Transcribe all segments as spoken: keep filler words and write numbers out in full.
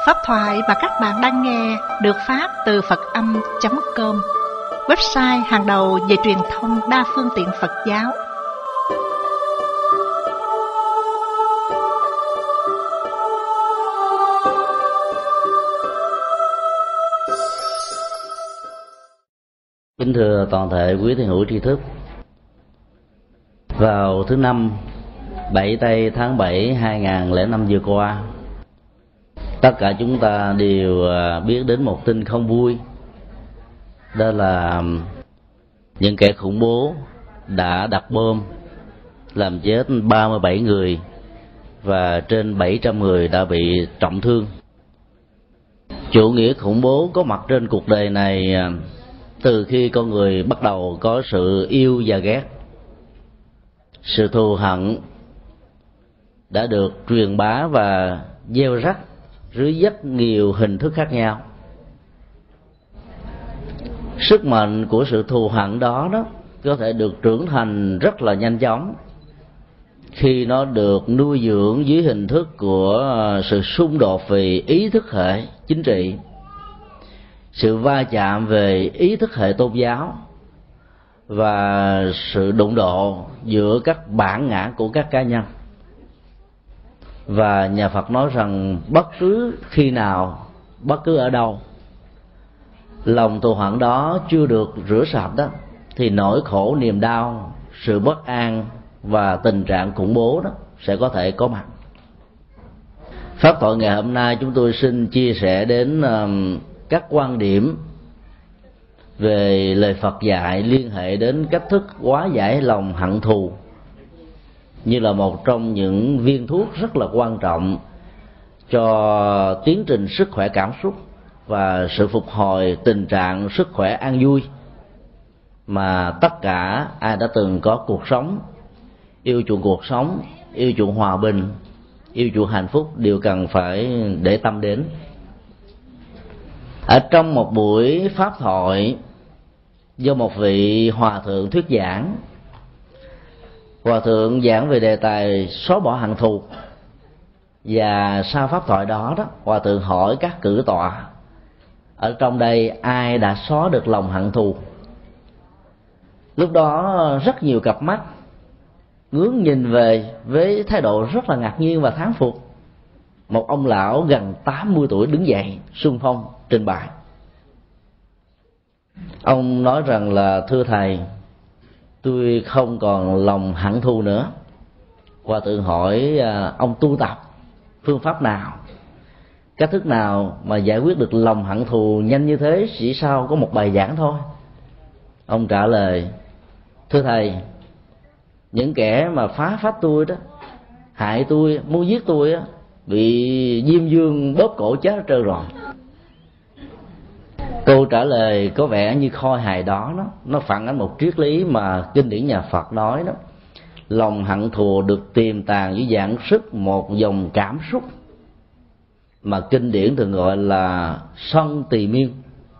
Pháp thoại mà các bạn đang nghe được phát từ Phật Âm chấm com, website hàng đầu về truyền thông đa phương tiện Phật giáo. Kính thưa toàn thể quý thiền hữu tri thức, vào thứ năm bảy tây tháng bảy hai nghìn lẻ năm vừa qua, tất cả chúng ta đều biết đến một tin không vui. Đó là những kẻ khủng bố đã đặt bom làm chết ba mươi bảy người và trên bảy trăm người đã bị trọng thương. Chủ nghĩa khủng bố có mặt trên cuộc đời này từ khi con người bắt đầu có sự yêu và ghét. Sự thù hận đã được truyền bá và gieo rắc dưới rất nhiều hình thức khác nhau. Sức mạnh của sự thù hận đó đó có thể được trưởng thành rất là nhanh chóng khi nó được nuôi dưỡng dưới hình thức của sự xung đột về ý thức hệ chính trị, sự va chạm về ý thức hệ tôn giáo và sự đụng độ giữa các bản ngã của các cá nhân. Và nhà Phật nói rằng bất cứ khi nào, bất cứ ở đâu, lòng thù hận đó chưa được rửa sạch đó, thì nỗi khổ niềm đau, sự bất an và tình trạng khủng bố đó sẽ có thể có mặt. Pháp thoại ngày hôm nay chúng tôi xin chia sẻ đến uh, các quan điểm về lời Phật dạy liên hệ đến cách thức hóa giải lòng hận thù như là một trong những viên thuốc rất là quan trọng cho tiến trình sức khỏe cảm xúc và sự phục hồi tình trạng sức khỏe an vui mà tất cả ai đã từng có cuộc sống yêu chuộng cuộc sống, yêu chuộng hòa bình, yêu chuộng hạnh phúc đều cần phải để tâm đến. Ở trong một buổi pháp thoại do một vị hòa thượng thuyết giảng, hòa thượng giảng về đề tài xóa bỏ hận thù, và sau pháp thoại đó đó hòa thượng hỏi các cử tọa ở trong đây ai đã xóa được lòng hận thù. Lúc đó rất nhiều cặp mắt ngước nhìn về với thái độ rất là ngạc nhiên và thán phục. Một ông lão gần tám mươi tuổi đứng dậy xung phong trình bày. Ông nói rằng là thưa thầy, tôi không còn lòng hận thù nữa. Hòa thượng hỏi ông tu tập phương pháp nào, cách thức nào mà giải quyết được lòng hận thù nhanh như thế chỉ sau có một bài giảng thôi? Ông trả lời, thưa thầy, những kẻ mà phá phách tôi đó, hại tôi, muốn giết tôi á, bị Diêm Vương bóp cổ chết hết trơn rồi. Câu trả lời có vẻ như khôi hài đó, đó nó phản ánh một triết lý mà kinh điển nhà Phật nói đó: lòng hận thù được tiềm tàng dưới dạng sức một dòng cảm xúc mà kinh điển thường gọi là sân tỳ miên.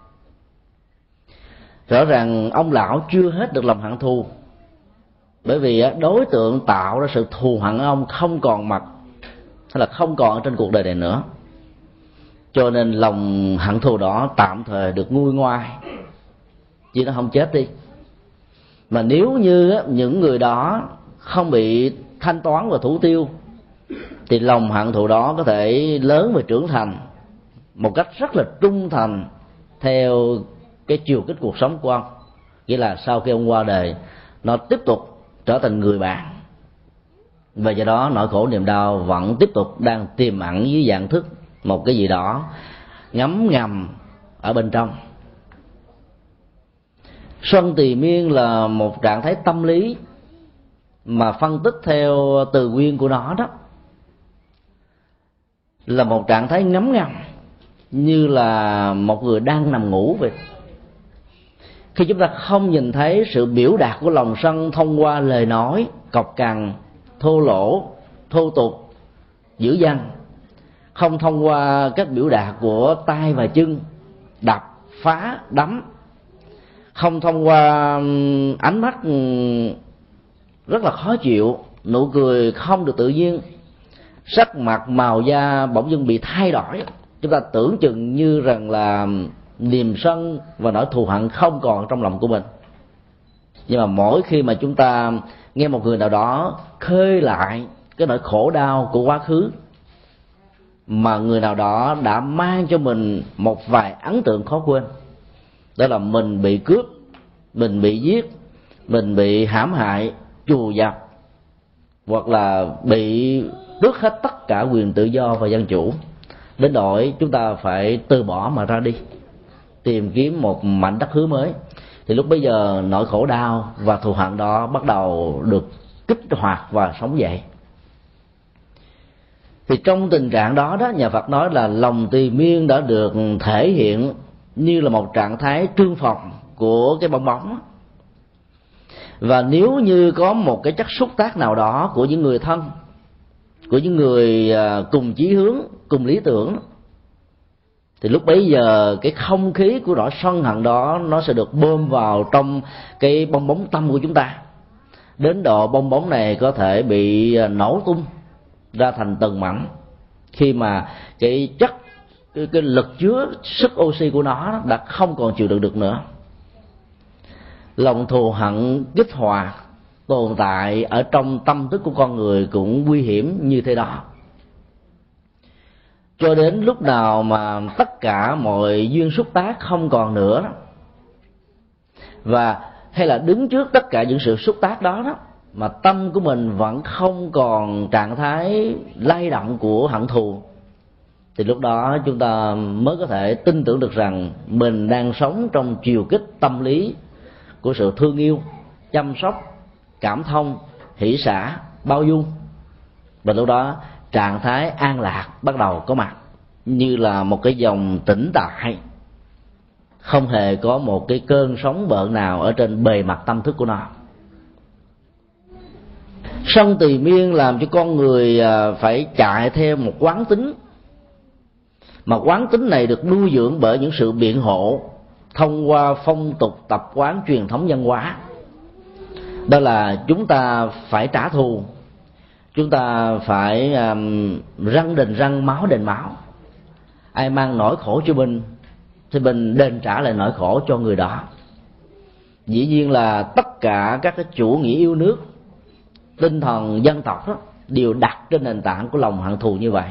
Rõ ràng ông lão chưa hết được lòng hận thù, bởi vì đối tượng tạo ra sự thù hận ông không còn mặt, hay là không còn ở trên cuộc đời này nữa, cho nên lòng hận thù đó tạm thời được nguôi ngoai, chứ nó không chết đi. Mà nếu như những người đó không bị thanh toán và thủ tiêu, thì lòng hận thù đó có thể lớn và trưởng thành một cách rất là trung thành theo cái chiều kích cuộc sống của ông. Nghĩa là sau khi ông qua đời, nó tiếp tục trở thành người bạn, và do đó nỗi khổ niềm đau vẫn tiếp tục đang tiềm ẩn dưới dạng thức một cái gì đó ngấm ngầm ở bên trong. Xuân tỳ miên là một trạng thái tâm lý mà phân tích theo từ nguyên của nó đó là một trạng thái ngấm ngầm, như là một người đang nằm ngủ vậy. Khi chúng ta không nhìn thấy sự biểu đạt của lòng sân thông qua lời nói cộc cằn, thô lỗ, thô tục, dữ dằn, không thông qua các biểu đạt của tay và chân, đập, phá, đấm, không thông qua ánh mắt rất là khó chịu, nụ cười không được tự nhiên, sắc mặt màu da bỗng dưng bị thay đổi, chúng ta tưởng chừng như rằng là niềm sân và nỗi thù hận không còn trong lòng của mình. Nhưng mà mỗi khi mà chúng ta nghe một người nào đó khơi lại cái nỗi khổ đau của quá khứ, mà người nào đó đã mang cho mình một vài ấn tượng khó quên, đó là mình bị cướp, mình bị giết, mình bị hãm hại, trù dập, hoặc là bị tước hết tất cả quyền tự do và dân chủ, đến nỗi chúng ta phải từ bỏ mà ra đi tìm kiếm một mảnh đất hứa mới, thì lúc bấy giờ nỗi khổ đau và thù hận đó bắt đầu được kích hoạt và sống dậy. Thì trong tình trạng đó đó, nhà Phật nói là lòng tùy miên đã được thể hiện như là một trạng thái trương phòng của cái bong bóng. Và nếu như có một cái chất xúc tác nào đó của những người thân, của những người cùng chí hướng, cùng lý tưởng, thì lúc bấy giờ cái không khí của nỗi sân hận đó nó sẽ được bơm vào trong cái bong bóng tâm của chúng ta, đến độ bong bóng này có thể bị nổ tung ra thành từng mảnh khi mà cái chất cái, cái lực chứa sức oxy của nó đã không còn chịu đựng được nữa. Lòng thù hận kích hoạt tồn tại ở trong tâm thức của con người cũng nguy hiểm như thế đó. Cho đến lúc nào mà tất cả mọi duyên xúc tác không còn nữa đó, và hay là đứng trước tất cả những sự xúc tác đó đó, mà tâm của mình vẫn không còn trạng thái lay động của hận thù, thì lúc đó chúng ta mới có thể tin tưởng được rằng mình đang sống trong chiều kích tâm lý của sự thương yêu, chăm sóc, cảm thông, hỷ xả, bao dung. Và lúc đó trạng thái an lạc bắt đầu có mặt, như là một cái dòng tĩnh tại, không hề có một cái cơn sóng bợn nào ở trên bề mặt tâm thức của nó. Sân tùy miên làm cho con người phải chạy theo một quán tính, mà quán tính này được nuôi dưỡng bởi những sự biện hộ thông qua phong tục tập quán truyền thống văn hóa. Đó là chúng ta phải trả thù, chúng ta phải um, răng đền răng, máu đền máu. Ai mang nỗi khổ cho mình thì mình đền trả lại nỗi khổ cho người đó. Dĩ nhiên là tất cả các cái chủ nghĩa yêu nước, tinh thần dân tộc đó, đều đặt trên nền tảng của lòng hận thù như vậy.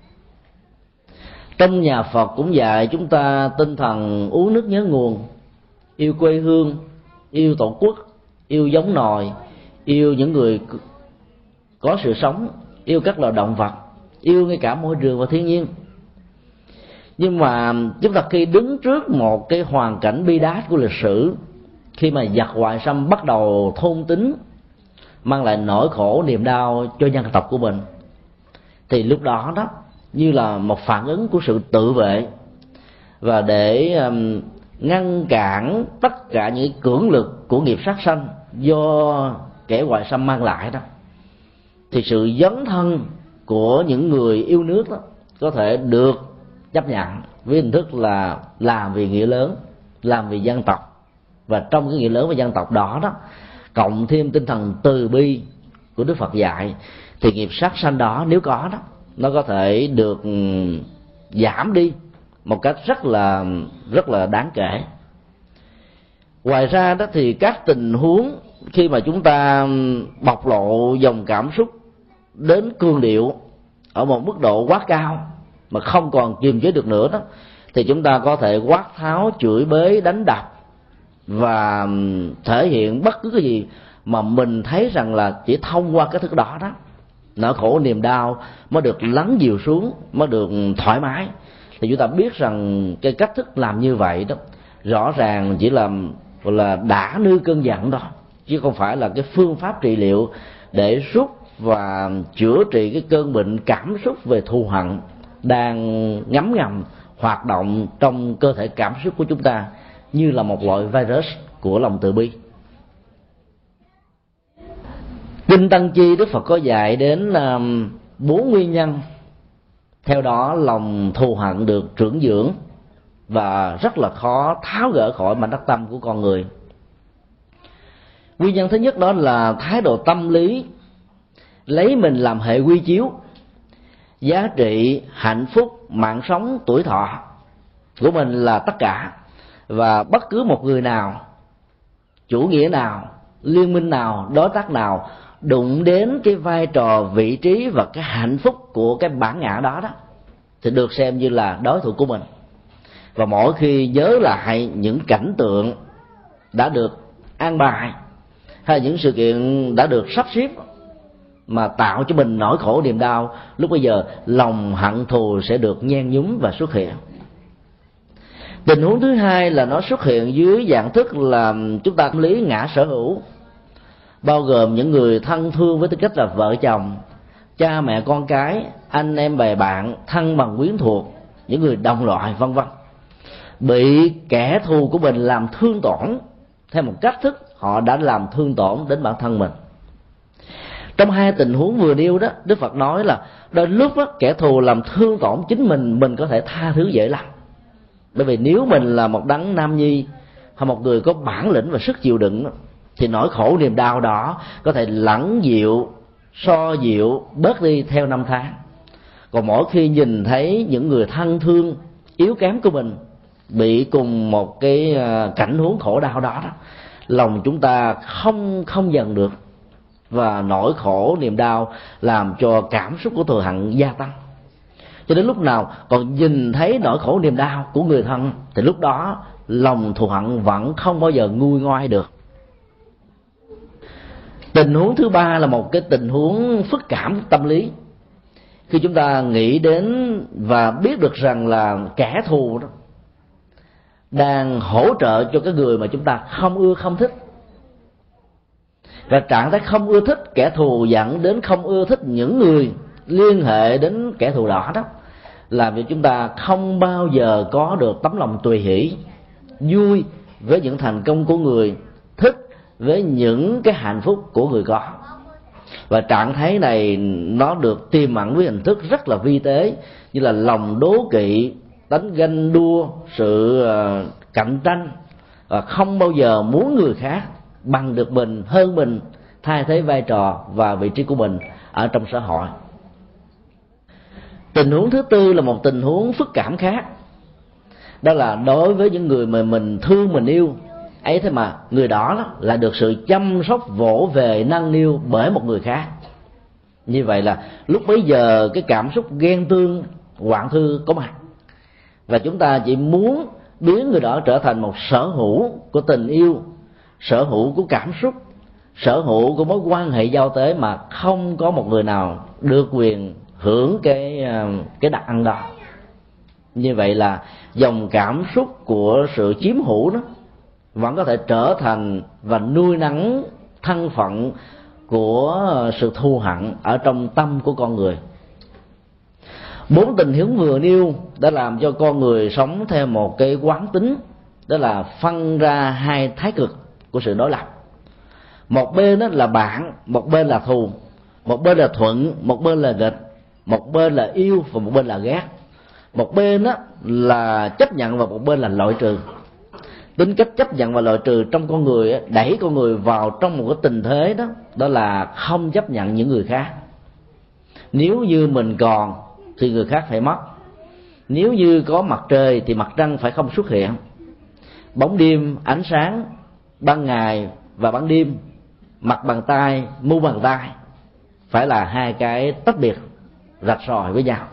Trong nhà Phật cũng dạy chúng ta tinh thần uống nước nhớ nguồn, yêu quê hương, yêu tổ quốc, yêu giống nòi, yêu những người có sự sống, yêu các loài động vật, yêu ngay cả môi trường và thiên nhiên. Nhưng mà chúng ta khi đứng trước một cái hoàn cảnh bi đát của lịch sử, khi mà giặc ngoại xâm bắt đầu thôn tính, mang lại nỗi khổ niềm đau cho dân tộc của mình, thì lúc đó đó như là một phản ứng của sự tự vệ, và để um, ngăn cản tất cả những cưỡng lực của nghiệp sát sanh do kẻ ngoại xâm mang lại đó, thì sự dấn thân của những người yêu nước đó có thể được chấp nhận với hình thức là làm vì nghĩa lớn, làm vì dân tộc. Và trong cái nghĩa lớn và dân tộc đó đó, cộng thêm tinh thần từ bi của Đức Phật dạy, thì nghiệp sát sanh đó nếu có đó, nó có thể được giảm đi một cách rất là rất là đáng kể. Ngoài ra đó thì các tình huống khi mà chúng ta bộc lộ dòng cảm xúc đến cương điệu ở một mức độ quá cao mà không còn kiềm chế được nữa đó, thì chúng ta có thể quát tháo, chửi bới, đánh đập và thể hiện bất cứ cái gì mà mình thấy rằng là chỉ thông qua cái thức đó đó, nỗi khổ niềm đau mới được lắng dịu xuống, mới được thoải mái. Thì chúng ta biết rằng cái cách thức làm như vậy đó rõ ràng chỉ là gọi là đã nuôi cơn giận đó, chứ không phải là cái phương pháp trị liệu để rút và chữa trị cái cơn bệnh cảm xúc về thù hận đang ngấm ngầm hoạt động trong cơ thể cảm xúc của chúng ta, như là một loại virus của lòng từ bi. Kinh Tăng Chi Đức Phật có dạy đến bốn nguyên nhân, theo đó lòng thù hận được trưởng dưỡng và rất là khó tháo gỡ khỏi mảnh đất tâm của con người. Nguyên nhân thứ nhất đó là thái độ tâm lý lấy mình làm hệ quy chiếu, giá trị hạnh phúc, mạng sống, tuổi thọ của mình là tất cả, và bất cứ một người nào, chủ nghĩa nào, liên minh nào, đối tác nào đụng đến cái vai trò, vị trí và cái hạnh phúc của cái bản ngã đó đó thì được xem như là đối thủ của mình. Và mỗi khi nhớ lại những cảnh tượng đã được an bài hay những sự kiện đã được sắp xếp mà tạo cho mình nỗi khổ niềm đau, lúc bây giờ lòng hận thù sẽ được nhen nhúm và xuất hiện. Tình huống thứ hai là nó xuất hiện dưới dạng thức là chúng ta tâm lý ngã sở hữu, bao gồm những người thân thương với tư cách là vợ chồng, cha mẹ con cái, anh em bè bạn, thân bằng quyến thuộc, những người đồng loại vân vân, bị kẻ thù của mình làm thương tổn theo một cách thức họ đã làm thương tổn đến bản thân mình. Trong hai tình huống vừa nêu đó, Đức Phật nói là đôi lúc đó, kẻ thù làm thương tổn chính mình, mình có thể tha thứ dễ lắm. Bởi vì nếu mình là một đấng nam nhi hay một người có bản lĩnh và sức chịu đựng đó, thì nỗi khổ niềm đau đó có thể lắng dịu, so dịu, bớt đi theo năm tháng. Còn mỗi khi nhìn thấy những người thân thương, yếu kém của mình bị cùng một cái cảnh huống khổ đau đó, đó lòng chúng ta không không dần được, và nỗi khổ niềm đau làm cho cảm xúc của thù hận gia tăng. Cho đến lúc nào còn nhìn thấy nỗi khổ niềm đau của người thân thì lúc đó lòng thù hận vẫn không bao giờ nguôi ngoai được. Tình huống thứ ba là một cái tình huống phức cảm tâm lý. Khi chúng ta nghĩ đến và biết được rằng là kẻ thù đó đang hỗ trợ cho cái người mà chúng ta không ưa không thích, và trạng thái không ưa thích kẻ thù dẫn đến không ưa thích những người liên hệ đến kẻ thù đó đó, làm cho chúng ta không bao giờ có được tấm lòng tùy hỷ, vui với những thành công của người, thích với những cái hạnh phúc của người có. Và trạng thái này nó được tiềm ẩn với hình thức rất là vi tế, như là lòng đố kỵ, tánh ganh đua, sự cạnh tranh, và không bao giờ muốn người khác bằng được mình, hơn mình, thay thế vai trò và vị trí của mình ở trong xã hội. Tình huống thứ tư là một tình huống phức cảm khác. Đó là đối với những người mà mình thương, mình yêu ấy, thế mà người đó, đó là được sự chăm sóc vỗ về nâng niu bởi một người khác. Như vậy là lúc bấy giờ cái cảm xúc ghen tương, hoạn thư có mặt, và chúng ta chỉ muốn biến người đó trở thành một sở hữu của tình yêu, sở hữu của cảm xúc, sở hữu của mối quan hệ giao tế, mà không có một người nào được quyền hưởng cái cái đặc ăn đó. Như vậy là dòng cảm xúc của sự chiếm hữu đó vẫn có thể trở thành và nuôi nấng thân phận của sự thù hận ở trong tâm của con người. Bốn tình huống vừa nêu đã làm cho con người sống theo một cái quán tính, đó là phân ra hai thái cực của sự đối lập. Một bên đó là bạn, một bên là thù, một bên là thuận, một bên là nghịch, một bên là yêu và một bên là ghét. Một bên đó là chấp nhận và một bên là loại trừ. Tính cách chấp nhận và loại trừ trong con người đẩy con người vào trong một cái tình thế đó, đó là không chấp nhận những người khác. Nếu như mình còn thì người khác phải mất. Nếu như có mặt trời thì mặt trăng phải không xuất hiện. Bóng đêm, ánh sáng, ban ngày và ban đêm, mặt bằng tay, mu bằng tay, phải là hai cái tách biệt, rạch ròi với nhau.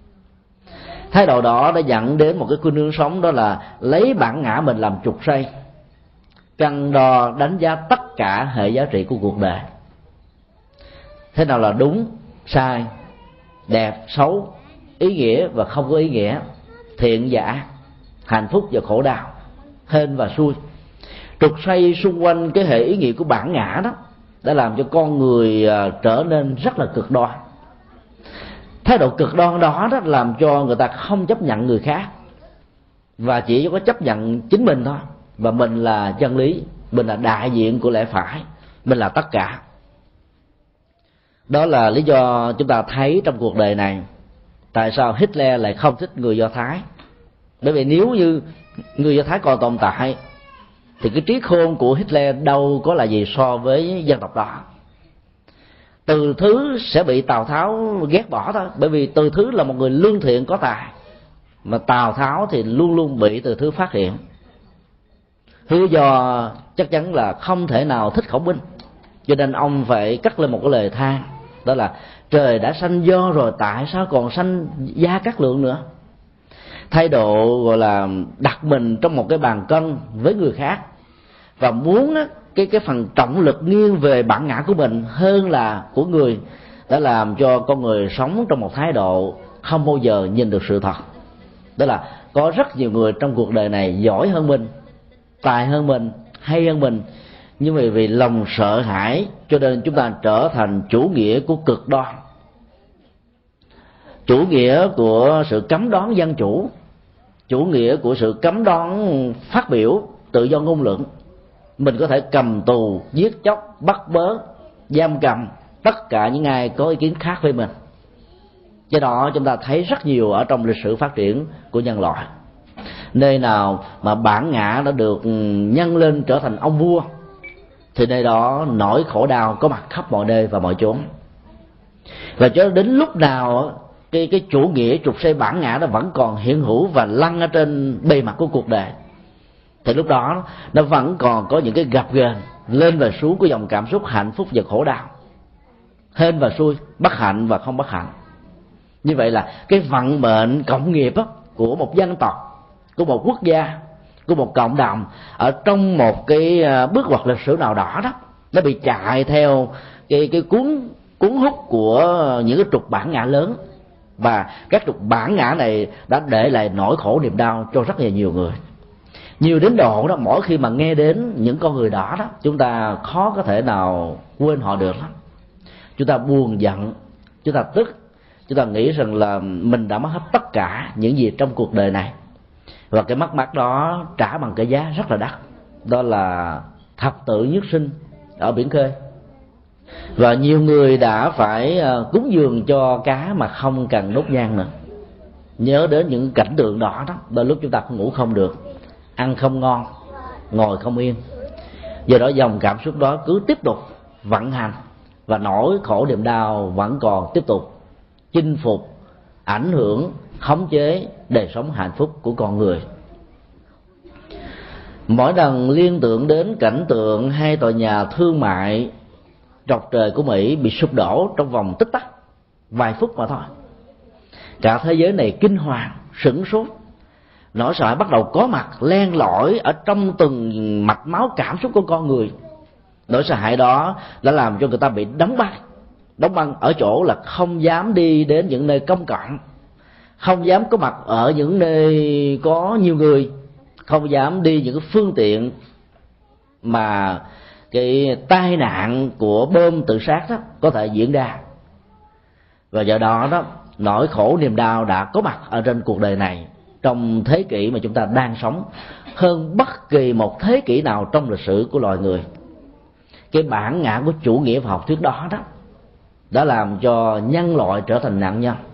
Thái độ đó đã dẫn đến một cái khuynh hướng sống, đó là lấy bản ngã mình làm trục xây, cân đo đánh giá tất cả hệ giá trị của cuộc đời. Thế nào là đúng, sai, đẹp, xấu, ý nghĩa và không có ý nghĩa, thiện giả, hạnh phúc và khổ đau, hên và xui. Trục xây xung quanh cái hệ ý nghĩa của bản ngã đó đã làm cho con người trở nên rất là cực đoan. Thái độ cực đoan đó, đó làm cho người ta không chấp nhận người khác, và chỉ có chấp nhận chính mình thôi. Và mình là chân lý, mình là đại diện của lẽ phải, mình là tất cả. Đó là lý do chúng ta thấy trong cuộc đời này tại sao Hitler lại không thích người Do Thái. Bởi vì nếu như người Do Thái còn tồn tại thì cái trí khôn của Hitler đâu có là gì so với dân tộc đó. Từ Thứ sẽ bị Tào Tháo ghét bỏ thôi, bởi vì Từ Thứ là một người lương thiện có tài, mà Tào Tháo thì luôn luôn bị Từ Thứ phát hiện. Hứa Do chắc chắn là không thể nào thích Khổng Minh, cho nên ông phải cất lên một cái lời than, đó là trời đã sanh Do rồi, tại sao còn sanh Gia Cát Lượng nữa. Thái độ gọi là đặt mình trong một cái bàn cân với người khác, và muốn cái cái phần trọng lực nghiêng về bản ngã của mình hơn là của người, đã làm cho con người sống trong một thái độ không bao giờ nhìn được sự thật. Đó là có rất nhiều người trong cuộc đời này giỏi hơn mình, tài hơn mình, hay hơn mình, nhưng vì vì lòng sợ hãi cho nên chúng ta trở thành chủ nghĩa của cực đoan, chủ nghĩa của sự cấm đoán dân chủ, chủ nghĩa của sự cấm đoán phát biểu tự do ngôn luận. Mình có thể cầm tù, giết chóc, bắt bớ, giam cầm tất cả những ai có ý kiến khác với mình. Do đó chúng ta thấy rất nhiều ở trong lịch sử phát triển của nhân loại, nơi nào mà bản ngã đã được nhân lên trở thành ông vua thì nơi đó nỗi khổ đau có mặt khắp mọi nơi và mọi chốn. Và cho đến lúc nào cái cái chủ nghĩa trục xây bản ngã nó vẫn còn hiện hữu và lăn ở trên bề mặt của cuộc đời, thì lúc đó nó vẫn còn có những cái gập ghềnh lên và xuống của dòng cảm xúc hạnh phúc và khổ đau, hên và xui, bất hạnh và không bất hạnh. Như vậy là cái vận mệnh cộng nghiệp đó, của một dân tộc, của một quốc gia, của một cộng đồng ở trong một cái bước ngoặt lịch sử nào đó đó, nó bị chạy theo cái cái cuốn cuốn hút của những cái trục bản ngã lớn, và các trục bản ngã này đã để lại nỗi khổ niềm đau cho rất là nhiều người. Nhiều đến độ đó, mỗi khi mà nghe đến những con người đó đó, chúng ta khó có thể nào quên họ được lắm. Chúng ta buồn giận, chúng ta tức, chúng ta nghĩ rằng là mình đã mất hết tất cả những gì trong cuộc đời này, và cái mất mát đó trả bằng cái giá rất là đắt, đó là thập tự nhất sinh ở biển khơi. Và nhiều người đã phải cúng dường cho cá mà không cần đốt nhang nữa. Nhớ đến những cảnh tượng đó đó, đôi lúc chúng ta ngủ không được, ăn không ngon, ngồi không yên. Do đó dòng cảm xúc đó cứ tiếp tục vận hành, và nỗi khổ niềm đau vẫn còn tiếp tục chinh phục, ảnh hưởng, khống chế đời sống hạnh phúc của con người. Mỗi lần liên tưởng đến cảnh tượng hai tòa nhà thương mại trọc trời của Mỹ bị sụp đổ trong vòng tích tắc vài phút mà thôi, cả thế giới này kinh hoàng, sửng sốt. Nỗi sợ bắt đầu có mặt len lỏi ở trong từng mạch máu cảm xúc của con người. Nỗi sợ hãi đó đã làm cho người ta bị đóng băng, đóng băng ở chỗ là không dám đi đến những nơi công cộng, không dám có mặt ở những nơi có nhiều người, không dám đi những cái phương tiện mà cái tai nạn của bom tự sát đó có thể diễn ra. Và do đó đó, nỗi khổ niềm đau đã có mặt ở trên cuộc đời này trong thế kỷ mà chúng ta đang sống hơn bất kỳ một thế kỷ nào trong lịch sử của loài người. Cái bản ngã của chủ nghĩa và học thuyết đó đó đã làm cho nhân loại trở thành nạn nhân,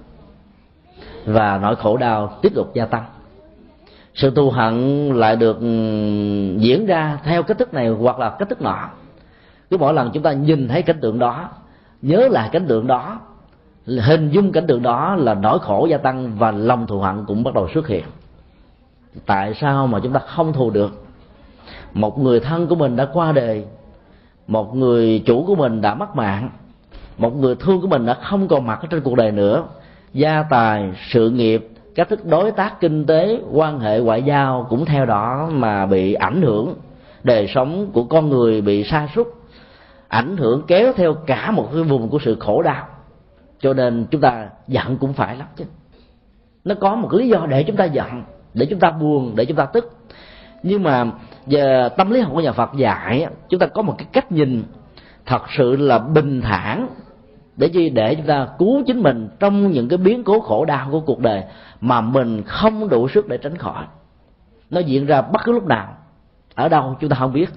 và nỗi khổ đau tiếp tục gia tăng. Sự thù hận lại được diễn ra theo cách thức này hoặc là cách thức nọ. Cứ mỗi lần chúng ta nhìn thấy cảnh tượng đó, nhớ lại cảnh tượng đó, hình dung cảnh tượng đó, là nỗi khổ gia tăng và lòng thù hận cũng bắt đầu xuất hiện. Tại sao mà chúng ta không thù được? Một người thân của mình đã qua đời, một người chủ của mình đã mất mạng, một người thương của mình đã không còn mặt ở trên cuộc đời nữa. Gia tài, sự nghiệp, cách thức đối tác kinh tế, quan hệ ngoại giao cũng theo đó mà bị ảnh hưởng. Đời sống của con người bị sa sút, ảnh hưởng kéo theo cả một cái vùng của sự khổ đau. Cho nên chúng ta giận cũng phải lắm chứ. Nó có một lý do để chúng ta giận, để chúng ta buồn, để chúng ta tức. Nhưng mà về tâm lý học của nhà Phật dạy, chúng ta có một cái cách nhìn thật sự là bình thản, để chi để chúng ta cứu chính mình trong những cái biến cố khổ đau của cuộc đời mà mình không đủ sức để tránh khỏi. Nó diễn ra bất cứ lúc nào, ở đâu chúng ta không biết.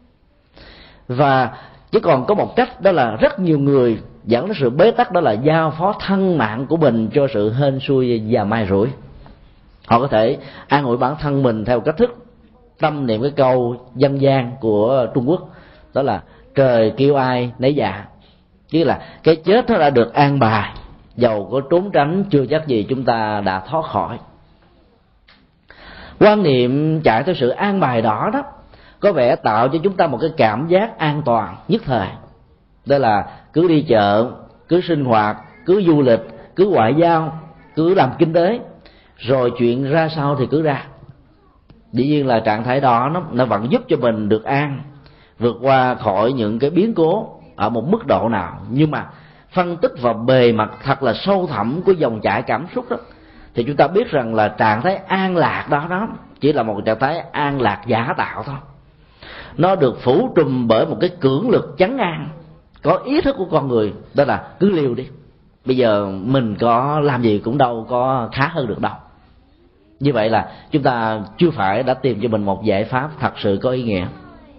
Và chỉ còn có một cách, đó là rất nhiều người dẫn đến sự bế tắc, đó là giao phó thân mạng của mình cho sự hên xui và may rủi. Họ có thể an ủi bản thân mình theo cách thức tâm niệm cái câu dân gian của Trung Quốc, đó là trời kêu ai nấy dạ. Chứ là cái chết nó đã được an bài, dầu có trốn tránh chưa chắc gì chúng ta đã thoát khỏi. Quan niệm chạy theo sự an bài đó đó có vẻ tạo cho chúng ta một cái cảm giác an toàn nhất thời. Đó là cứ đi chợ, cứ sinh hoạt, cứ du lịch, cứ ngoại giao, cứ làm kinh tế, rồi chuyện ra sao thì cứ ra. Dĩ nhiên là trạng thái đó nó, nó vẫn giúp cho mình được an, vượt qua khỏi những cái biến cố ở một mức độ nào. Nhưng mà phân tích vào bề mặt thật là sâu thẳm của dòng chảy cảm xúc đó, thì chúng ta biết rằng là trạng thái an lạc đó đó chỉ là một trạng thái an lạc giả tạo thôi. Nó được phủ trùm bởi một cái cưỡng lực trấn an có ý thức của con người, đó là cứ liều đi, bây giờ mình có làm gì cũng đâu có khá hơn được đâu. Như vậy là chúng ta chưa phải đã tìm cho mình một giải pháp thật sự có ý nghĩa.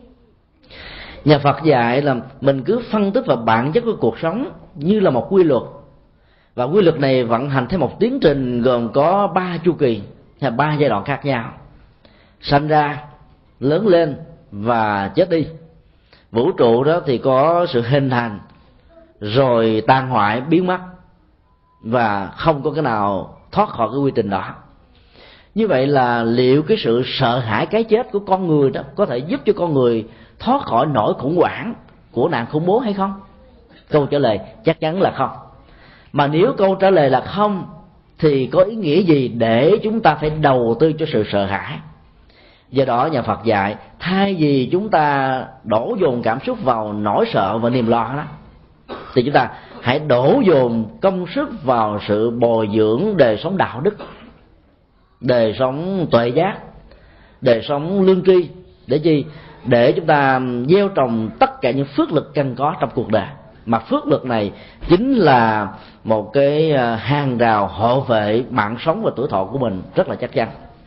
Nhà Phật dạy là mình cứ phân tích vào bản chất của cuộc sống như là một quy luật, và quy luật này vận hành theo một tiến trình gồm có ba chu kỳ hay ba giai đoạn khác nhau: sanh ra, lớn lên và chết đi. Vũ trụ đó thì có sự hình thành rồi tan hoại biến mất, và không có cái nào thoát khỏi cái quy trình đó. Như vậy là liệu cái sự sợ hãi cái chết của con người đó có thể giúp cho con người thoát khỏi nỗi khủng hoảng của nạn khủng bố hay không? Câu trả lời chắc chắn là không. Mà nếu câu trả lời là không thì có ý nghĩa gì để chúng ta phải đầu tư cho sự sợ hãi? Do đó nhà Phật dạy, thay vì chúng ta đổ dồn cảm xúc vào nỗi sợ và niềm lo đó, thì chúng ta hãy đổ dồn công sức vào sự bồi dưỡng đời sống đạo đức, đời sống tuệ giác, đời sống lương tri. Để chi? Để chúng ta gieo trồng tất cả những phước lực cần có trong cuộc đời. Mà phước lực này chính là một cái hàng rào hộ vệ mạng sống và tuổi thọ của mình rất là chắc chắn.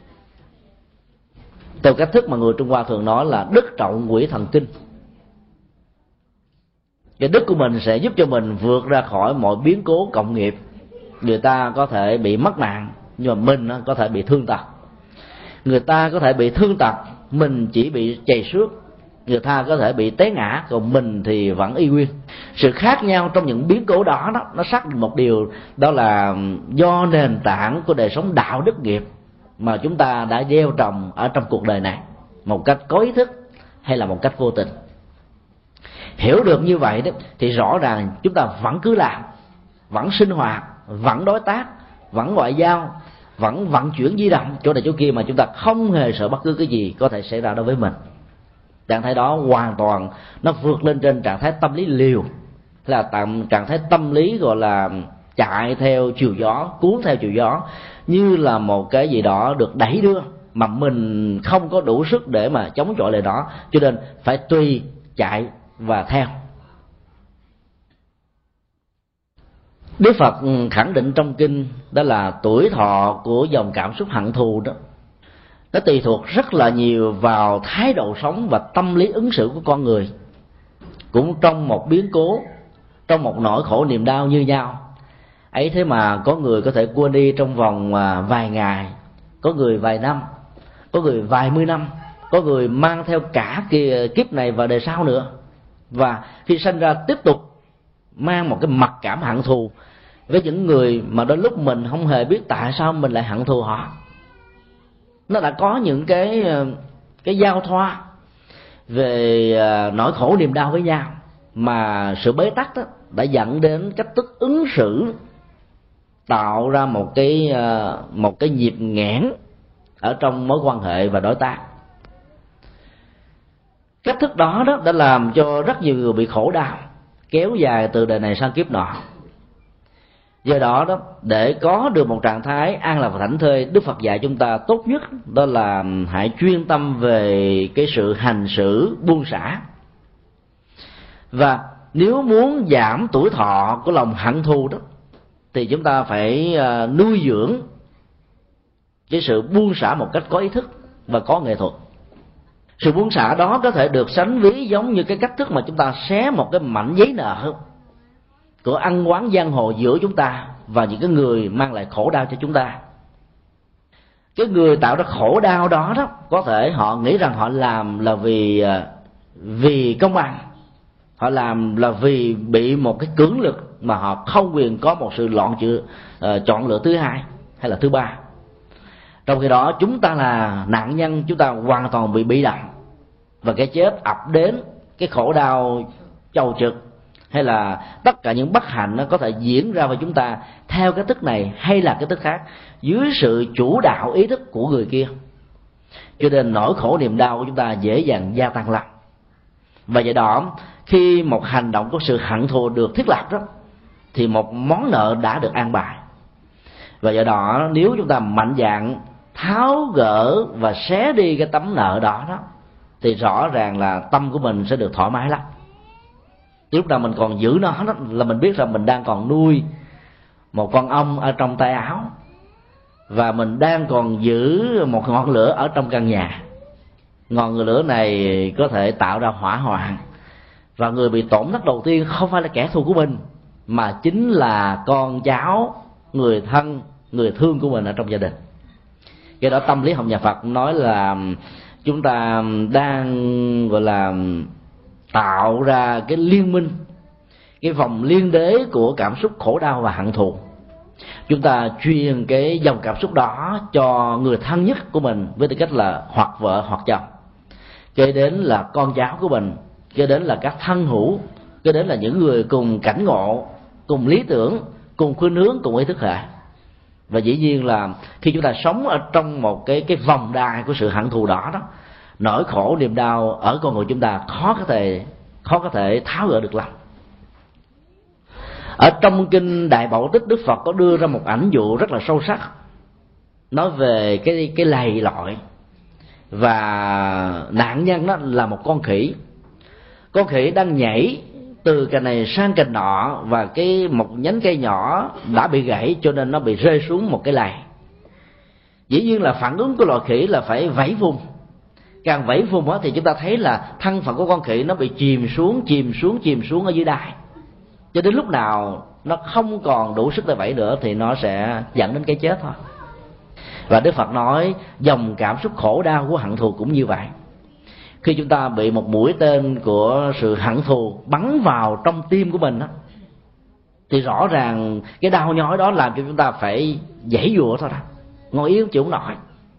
Theo cách thức mà người Trung Hoa thường nói là đức trọng quỷ thần kinh. Cái đức của mình sẽ giúp cho mình vượt ra khỏi mọi biến cố cộng nghiệp. Người ta có thể bị mất mạng, nhưng mà mình có thể bị thương tật. Người ta có thể bị thương tật, mình chỉ bị chày xước. Người ta có thể bị té ngã, còn mình thì vẫn y nguyên. Sự khác nhau trong những biến cố đó, đó nó xác định một điều, đó là do nền tảng của đời sống đạo đức nghiệp mà chúng ta đã gieo trồng ở trong cuộc đời này, một cách có ý thức hay là một cách vô tình. Hiểu được như vậy đó thì rõ ràng chúng ta vẫn cứ làm, vẫn sinh hoạt, vẫn đối tác, vẫn ngoại giao, vẫn vận chuyển di động chỗ này chỗ kia, mà chúng ta không hề sợ bất cứ cái gì có thể xảy ra đối với mình. Trạng thái đó hoàn toàn nó vượt lên trên trạng thái tâm lý liều, là tạm trạng thái tâm lý gọi là chạy theo chiều gió, cuốn theo chiều gió, như là một cái gì đó được đẩy đưa mà mình không có đủ sức để mà chống chọi lại đó, cho nên phải tùy chạy và theo. Đức Phật khẳng định trong kinh đó là tuổi thọ của dòng cảm xúc hận thù đó, nó tùy thuộc rất là nhiều vào thái độ sống và tâm lý ứng xử của con người. Cũng trong một biến cố, trong một nỗi khổ niềm đau như nhau ấy, thế mà có người có thể quên đi trong vòng vài ngày, có người vài năm, có người vài mươi năm, có người mang theo cả kia kiếp này và đời sau nữa. Và khi sanh ra tiếp tục mang một cái mặc cảm hận thù với những người mà đôi lúc mình không hề biết tại sao mình lại hận thù họ. Nó đã có những cái cái giao thoa về nỗi khổ niềm đau với nhau, mà sự bế tắc đó đã dẫn đến cách thức ứng xử tạo ra một cái một cái nhịp nghẽn ở trong mối quan hệ và đối tác. Cách thức đó đó đã làm cho rất nhiều người bị khổ đau kéo dài từ đời này sang kiếp nọ. Do đó đó, để có được một trạng thái an lạc và thảnh thơi, Đức Phật dạy chúng ta tốt nhất đó là hãy chuyên tâm về cái sự hành xử buông xả. Và nếu muốn giảm tuổi thọ của lòng hận thù đó, thì chúng ta phải nuôi dưỡng cái sự buông xả một cách có ý thức và có nghệ thuật. Sự buông xả đó có thể được sánh ví giống như cái cách thức mà chúng ta xé một cái mảnh giấy nợ của ăn quán giang hồ giữa chúng ta và những cái người mang lại khổ đau cho chúng ta. Cái người tạo ra khổ đau đó đó, có thể họ nghĩ rằng họ làm là vì vì công bằng, Họ làm là vì bị một cái cưỡng lực mà họ không quyền có một sự loạn chữ, uh, chọn lựa thứ hai hay là thứ ba. Trong khi đó chúng ta là nạn nhân, chúng ta hoàn toàn bị bị động, và cái chết ập đến, cái khổ đau chầu trực hay là tất cả những bất hạnh nó có thể diễn ra với chúng ta theo cái thức này hay là cái thức khác, dưới sự chủ đạo ý thức của người kia. Cho nên nỗi khổ niềm đau của chúng ta dễ dàng gia tăng lắm. Và do đó khi một hành động có sự hận thù được thiết lập đó, thì một món nợ đã được an bài. Và do đó nếu chúng ta mạnh dạn tháo gỡ và xé đi cái tấm nợ đó đó, thì rõ ràng là tâm của mình sẽ được thoải mái lắm. Lúc nào mình còn giữ nó đó, là mình biết rằng mình đang còn nuôi một con ong ở trong tay áo, và mình đang còn giữ một ngọn lửa ở trong căn nhà. Ngọn lửa này có thể tạo ra hỏa hoạn, và người bị tổn thất đầu tiên không phải là kẻ thù của mình, mà chính là con cháu, người thân, người thương của mình ở trong gia đình. Cái đó tâm lý học nhà Phật nói là chúng ta đang gọi là tạo ra cái liên minh, cái vòng liên đế của cảm xúc khổ đau và hận thù. Chúng ta truyền cái dòng cảm xúc đó cho người thân nhất của mình với tư cách là hoặc vợ hoặc chồng, kế đến là con cháu của mình, kế đến là các thân hữu, kế đến là những người cùng cảnh ngộ, cùng lý tưởng, cùng khuynh hướng, cùng ý thức hệ. Và dĩ nhiên là khi chúng ta sống ở trong một cái cái vòng đai của sự hận thù đó đó, nỗi khổ niềm đau ở con người chúng ta khó có thể khó có thể tháo gỡ được lắm. Ở trong kinh Đại Bảo Tích, Đức Phật có đưa ra một ảnh dụ rất là sâu sắc, nói về cái cái lầy lội, và nạn nhân đó là một con khỉ. Con khỉ đang nhảy từ cành này sang cành nọ, và cái một nhánh cây nhỏ đã bị gãy, cho nên nó bị rơi xuống một cái lầy. Dĩ nhiên là phản ứng của loài khỉ là phải vẫy vùng. Càng vẫy vùng đó thì chúng ta thấy là thân phận của con khỉ nó bị chìm xuống, chìm xuống, chìm xuống ở dưới đáy. Cho đến lúc nào nó không còn đủ sức để vẫy nữa thì nó sẽ dẫn đến cái chết thôi. Và Đức Phật nói dòng cảm xúc khổ đau của hận thù cũng như vậy. Khi chúng ta bị một mũi tên của sự hận thù bắn vào trong tim của mình đó, thì rõ ràng cái đau nhói đó làm cho chúng ta phải giãy giụa thôi đó, ngồi yếu chịu không nổi.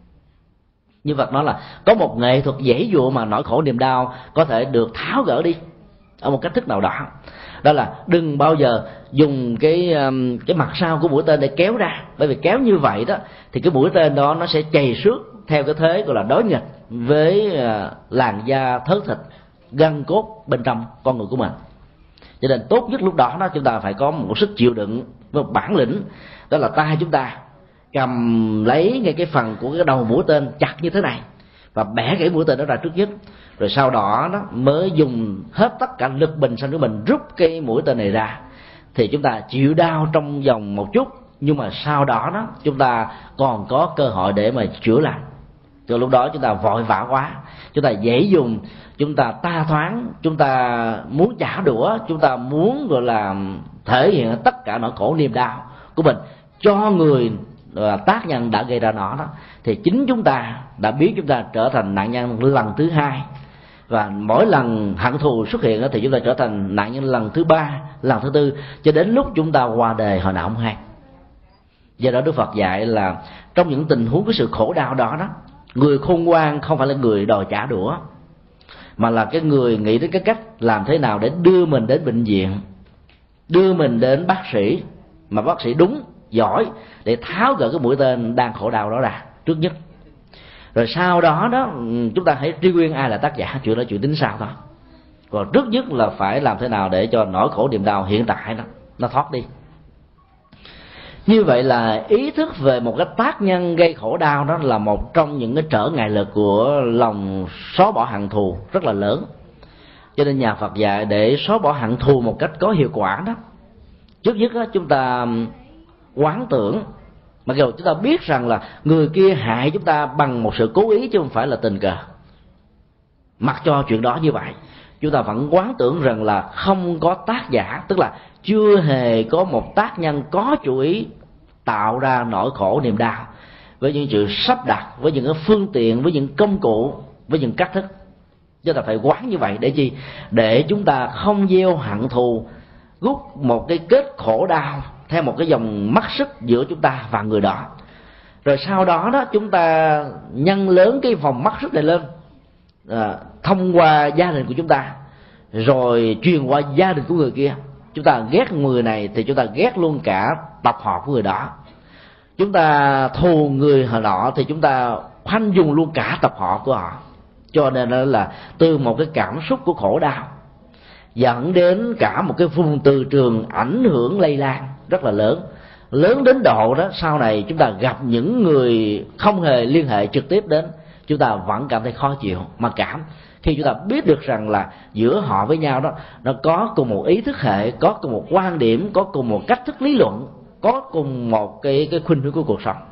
Như Phật nói là có một nghệ thuật giãy giụa mà nỗi khổ niềm đau có thể được tháo gỡ đi ở một cách thức nào đó. Đó là đừng bao giờ dùng cái cái mặt sau của mũi tên để kéo ra, bởi vì kéo như vậy đó thì cái mũi tên đó nó sẽ chày xước theo cái thế gọi là đối nghịch với làn da thớ thịt, gân cốt bên trong con người của mình. Cho nên tốt nhất lúc đó đó chúng ta phải có một sức chịu đựng, một bản lĩnh, đó là tay chúng ta cầm lấy ngay cái phần của cái đầu mũi tên chặt như thế này và bẻ cái mũi tên đó ra trước nhất, rồi sau đó đó mới dùng hết tất cả lực bình sinh của mình rút cái mũi tên này ra. Thì chúng ta chịu đau trong vòng một chút, nhưng mà sau đó đó chúng ta còn có cơ hội để mà chữa lành. Từ lúc đó chúng ta vội vã quá, chúng ta dễ dùng, chúng ta ta thoáng, chúng ta muốn trả đũa, chúng ta muốn gọi là thể hiện tất cả nỗi khổ niềm đau của mình cho người tác nhân đã gây ra nó đó, thì chính chúng ta đã biến chúng ta trở thành nạn nhân lần thứ hai. Và mỗi lần hận thù xuất hiện thì chúng ta trở thành nạn nhân lần thứ ba, lần thứ tư, cho đến lúc chúng ta qua đời hồi nào không hay. Do đó Đức Phật dạy là trong những tình huống của sự khổ đau đó đó, người khôn ngoan không phải là người đòi trả đũa, mà là cái người nghĩ đến cái cách làm thế nào để đưa mình đến bệnh viện, đưa mình đến bác sĩ, mà bác sĩ đúng, giỏi, để tháo gỡ cái mũi tên đang khổ đau đó ra trước nhất. Rồi sau đó đó chúng ta hãy truy nguyên ai là tác giả, chuyện đó chuyện tính sao thôi. Còn trước nhất là phải làm thế nào để cho nỗi khổ niềm đau hiện tại đó nó thoát đi. Như vậy là ý thức về một cái tác nhân gây khổ đau đó là một trong những cái trở ngại lực của lòng xóa bỏ hận thù rất là lớn. Cho nên nhà Phật dạy để xóa bỏ hận thù một cách có hiệu quả đó, trước nhất đó chúng ta quán tưởng. Mặc dù chúng ta biết rằng là người kia hại chúng ta bằng một sự cố ý chứ không phải là tình cờ, mặc cho chuyện đó như vậy, chúng ta vẫn quán tưởng rằng là không có tác giả, tức là chưa hề có một tác nhân có chủ ý tạo ra nỗi khổ niềm đau với những sự sắp đặt, với những phương tiện, với những công cụ, với những cách thức. Chúng ta phải quán như vậy để chi? Để chúng ta không gieo hận thù, rút một cái kết khổ đau theo một cái dòng mắt sức giữa chúng ta và người đó. Rồi sau đó đó chúng ta nhân lớn cái vòng mắt sức này lên, à, thông qua gia đình của chúng ta, rồi truyền qua gia đình của người kia. Chúng ta ghét người này thì chúng ta ghét luôn cả tập họ của người đó. Chúng ta thù người họ nọ thì chúng ta khoanh dùng luôn cả tập họ của họ. Cho nên là từ một cái cảm xúc của khổ đau dẫn đến cả một cái vùng từ trường ảnh hưởng lây lan rất là lớn. Lớn đến độ đó sau này chúng ta gặp những người không hề liên hệ trực tiếp đến, chúng ta vẫn cảm thấy khó chịu, mặc cảm, khi chúng ta biết được rằng là giữa họ với nhau đó nó có cùng một ý thức hệ, có cùng một quan điểm, có cùng một cách thức lý luận, có cùng một cái cái khuynh hướng của cuộc sống.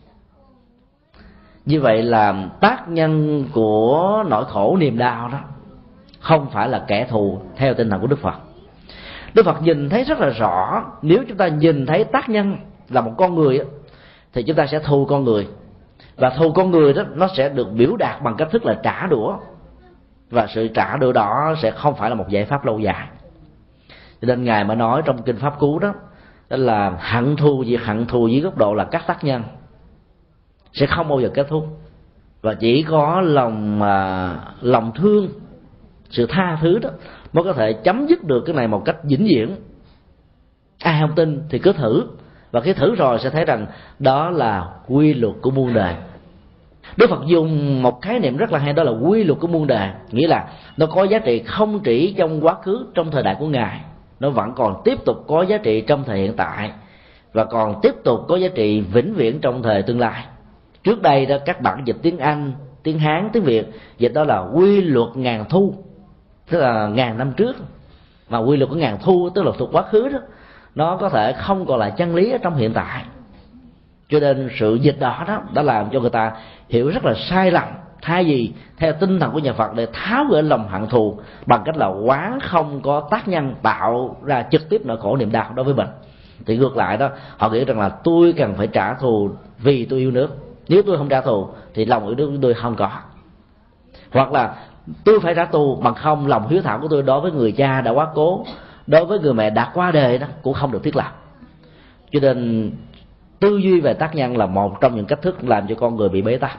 Như vậy là tác nhân của nỗi khổ niềm đau đó không phải là kẻ thù theo tinh thần của Đức Phật. Đức Phật nhìn thấy rất là rõ, nếu chúng ta nhìn thấy tác nhân là một con người thì chúng ta sẽ thù con người, và thù con người đó nó sẽ được biểu đạt bằng cách thức là trả đũa, và sự trả đũa đó sẽ không phải là một giải pháp lâu dài. Cho nên Ngài mới nói trong kinh Pháp Cú đó, đó là hận thù, việc hận thù dưới góc độ là các tác nhân sẽ không bao giờ kết thúc, và chỉ có lòng à, lòng thương, sự tha thứ đó mới có thể chấm dứt được cái này một cách vĩnh viễn. Ai không tin thì cứ thử, và khi thử rồi sẽ thấy rằng đó là quy luật của muôn đời. Đức Phật dùng một khái niệm rất là hay, đó là quy luật của muôn đời, nghĩa là nó có giá trị không chỉ trong quá khứ, trong thời đại của Ngài, nó vẫn còn tiếp tục có giá trị trong thời hiện tại, và còn tiếp tục có giá trị vĩnh viễn trong thời tương lai. Trước đây đó các bản dịch tiếng Anh, tiếng Hán, tiếng Việt dịch đó là quy luật ngàn thu, tức là ngàn năm trước. Mà quy luật của ngàn thu tức là thuộc quá khứ đó, nó có thể không còn là chân lý ở trong hiện tại. Cho nên sự dịch đó đó đã làm cho người ta hiểu rất là sai lầm. Thay vì theo tinh thần của nhà Phật để tháo gỡ lòng hận thù bằng cách là quán không có tác nhân tạo ra trực tiếp nỗi khổ niềm đau đối với mình, thì ngược lại đó họ nghĩ rằng là tôi cần phải trả thù vì tôi yêu nước. Nếu tôi không trả thù thì lòng yêu nước của tôi không có. Hoặc là tôi phải trả thù, bằng không lòng hiếu thảo của tôi đối với người cha đã quá cố, đối với người mẹ đã qua đời đó cũng không được thiết lập. Cho nên tư duy về tác nhân là một trong những cách thức làm cho con người bị bế tắc.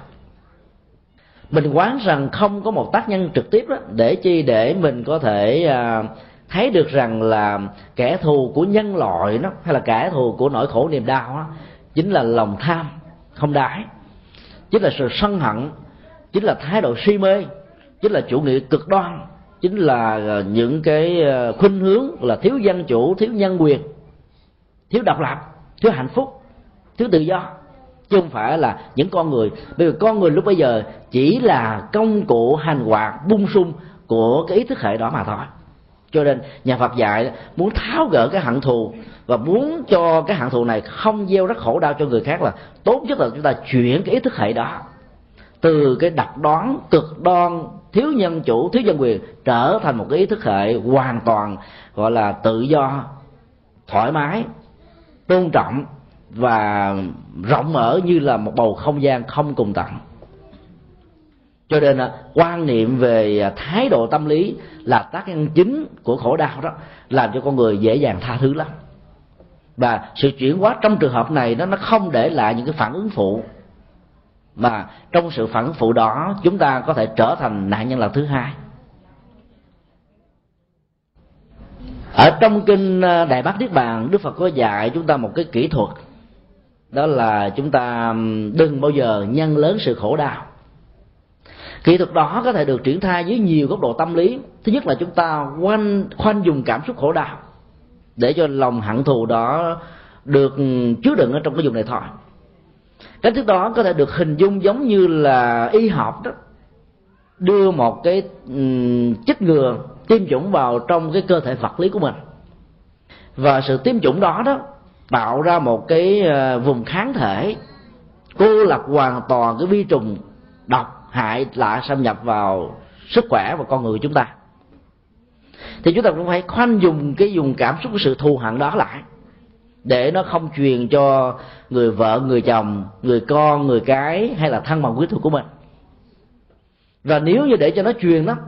Mình quán rằng không có một tác nhân trực tiếp đó, để chi? Để mình có thể à, thấy được rằng là kẻ thù của nhân loại đó, hay là kẻ thù của nỗi khổ niềm đau đó, chính là lòng tham không đáy, chính là sự sân hận, chính là thái độ si mê, chính là chủ nghĩa cực đoan, chính là những cái khuynh hướng là thiếu dân chủ, thiếu nhân quyền, thiếu độc lập, thiếu hạnh phúc, thiếu tự do, chứ không phải là những con người. Bởi vì con người lúc bây giờ chỉ là công cụ hành hoạt bung sung của cái ý thức hệ đó mà thôi. Cho nên nhà Phật dạy muốn tháo gỡ cái hận thù và muốn cho cái hận thù này không gieo rắc khổ đau cho người khác, là tốt nhất là chúng ta chuyển cái ý thức hệ đó từ cái độc đoán, cực đoan, thiếu nhân chủ, thiếu nhân quyền trở thành một cái ý thức hệ hoàn toàn gọi là tự do, thoải mái, tôn trọng và rộng mở như là một bầu không gian không cùng tận. Cho nên quan niệm về thái độ tâm lý là tác nhân chính của khổ đau đó, làm cho con người dễ dàng tha thứ lắm. Và sự chuyển hóa trong trường hợp này nó nó không để lại những cái phản ứng phụ, mà trong sự phản ứng phụ đó chúng ta có thể trở thành nạn nhân lần thứ hai. Ở trong kinh Đại Bát Niết Bàn, Đức Phật có dạy chúng ta một cái kỹ thuật, đó là chúng ta đừng bao giờ nhân lớn sự khổ đau. Kỹ thuật đó có thể được triển khai dưới nhiều góc độ tâm lý. Thứ nhất là chúng ta khoanh, khoanh dùng cảm xúc khổ đau để cho lòng hận thù đó được chứa đựng ở trong cái vùng này thôi. Cách thức đó có thể được hình dung giống như là y học đó, đưa một cái um, chích ngừa tiêm chủng vào trong cái cơ thể vật lý của mình, và sự tiêm chủng đó đó tạo ra một cái uh, vùng kháng thể cô lập hoàn toàn cái vi trùng độc hại lạ xâm nhập vào sức khỏe và con người của chúng ta. Thì chúng ta cũng phải khoanh dùng cái vùng cảm xúc của sự thù hận đó lại, để nó không truyền cho người vợ, người chồng, người con, người cái hay là thân bằng quyến thuộc của mình. Và nếu như để cho nó truyền đó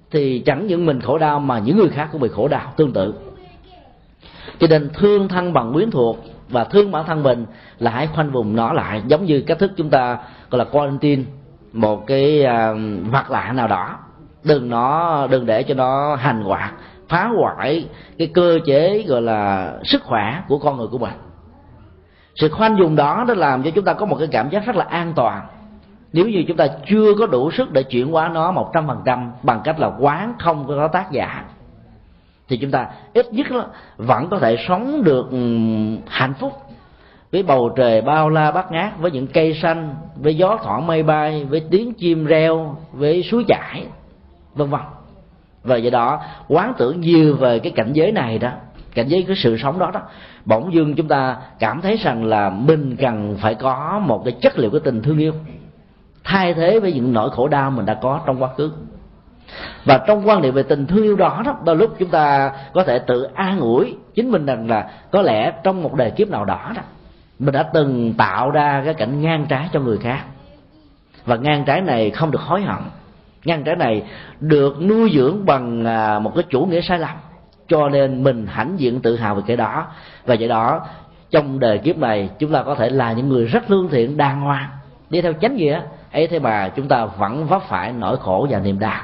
thì chẳng những mình khổ đau mà những người khác cũng bị khổ đau tương tự. Cho nên thương thân bằng quyến thuộc và thương bản thân mình là hãy khoanh vùng nó lại, giống như cách thức chúng ta gọi là quarantine một cái uh, vật lạ nào đó. Đừng nó đừng để cho nó hành hoạt, phá hoại cái cơ chế gọi là sức khỏe của con người của mình. Sự khoanh vùng đó nó làm cho chúng ta có một cái cảm giác rất là an toàn. Nếu như chúng ta chưa có đủ sức để chuyển hóa nó một trăm phần trăm bằng cách là quán không có tác giả, thì chúng ta ít nhất vẫn có thể sống được hạnh phúc với bầu trời bao la bát ngát, với những cây xanh, với gió thoảng mây bay, với tiếng chim reo, với suối chảy, vân vân. Và do đó quán tưởng nhiều về cái cảnh giới này đó, cảnh giới cái sự sống đó đó, bỗng dưng chúng ta cảm thấy rằng là mình cần phải có một cái chất liệu của tình thương yêu thay thế với những nỗi khổ đau mình đã có trong quá khứ. Và trong quan niệm về tình thương yêu đó, đó đôi lúc chúng ta có thể tự an ủi chính mình rằng là có lẽ trong một đời kiếp nào đó đó mình đã từng tạo ra cái cảnh ngang trái cho người khác, và ngang trái này không được hối hận. Ngang trái này được nuôi dưỡng bằng một cái chủ nghĩa sai lầm, cho nên mình hãnh diện tự hào về cái đó. Và vậy đó, trong đời kiếp này chúng ta có thể là những người rất lương thiện, đàng hoàng, đi theo chánh nghĩa ấy, thế mà chúng ta vẫn vấp phải nỗi khổ và niềm đau.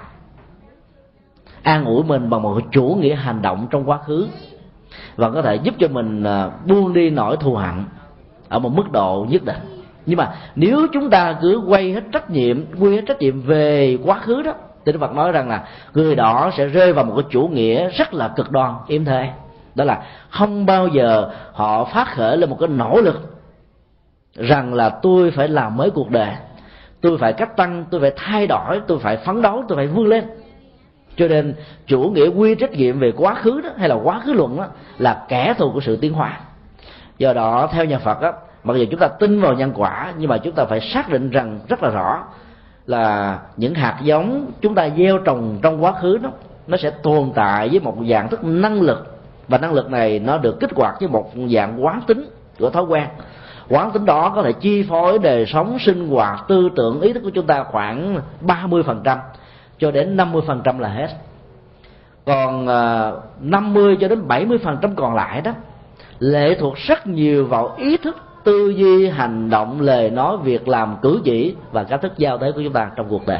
An ủi mình bằng một chủ nghĩa hành động trong quá khứ và có thể giúp cho mình buông đi nỗi thù hận ở một mức độ nhất định. Nhưng mà nếu chúng ta cứ quay hết trách nhiệm, quy hết trách nhiệm về quá khứ đó, thì Đức Phật nói rằng là người đó sẽ rơi vào một cái chủ nghĩa rất là cực đoan, yếm thế. Đó là không bao giờ họ phát khởi lên một cái nỗ lực rằng là tôi phải làm mới cuộc đời, tôi phải cách tăng, tôi phải thay đổi, tôi phải phấn đấu, tôi phải vươn lên. Cho nên chủ nghĩa quy trách nhiệm về quá khứ đó, hay là quá khứ luận đó, là kẻ thù của sự tiến hóa. Do đó theo nhà Phật đó, mặc dù chúng ta tin vào nhân quả, nhưng mà chúng ta phải xác định rằng rất là rõ là những hạt giống chúng ta gieo trồng trong quá khứ đó, nó sẽ tồn tại với một dạng thức năng lực, và năng lực này nó được kích hoạt với một dạng quán tính của thói quen. Quán tính đó có thể chi phối đời sống, sinh hoạt, tư tưởng, ý thức của chúng ta khoảng ba mươi phần trăm cho đến năm mươi phần trăm là hết. Còn năm mươi cho đến bảy mươi phần trăm còn lại đó lệ thuộc rất nhiều vào ý thức, tư duy, hành động, lời nói, việc làm, cử chỉ và cách thức giao tế của chúng ta trong cuộc đời.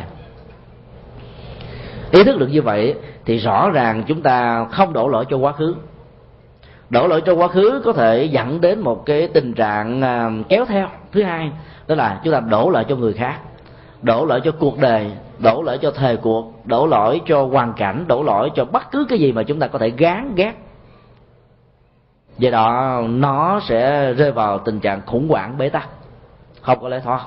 Ý thức được như vậy thì rõ ràng chúng ta không đổ lỗi cho quá khứ. Đổ lỗi cho quá khứ có thể dẫn đến một cái tình trạng kéo theo thứ hai, đó là chúng ta đổ lỗi cho người khác, đổ lỗi cho cuộc đời, đổ lỗi cho thời cuộc, đổ lỗi cho hoàn cảnh, đổ lỗi cho bất cứ cái gì mà chúng ta có thể gán ghét. Vậy đó nó sẽ rơi vào tình trạng khủng hoảng, bế tắc, không có lẽ thoát.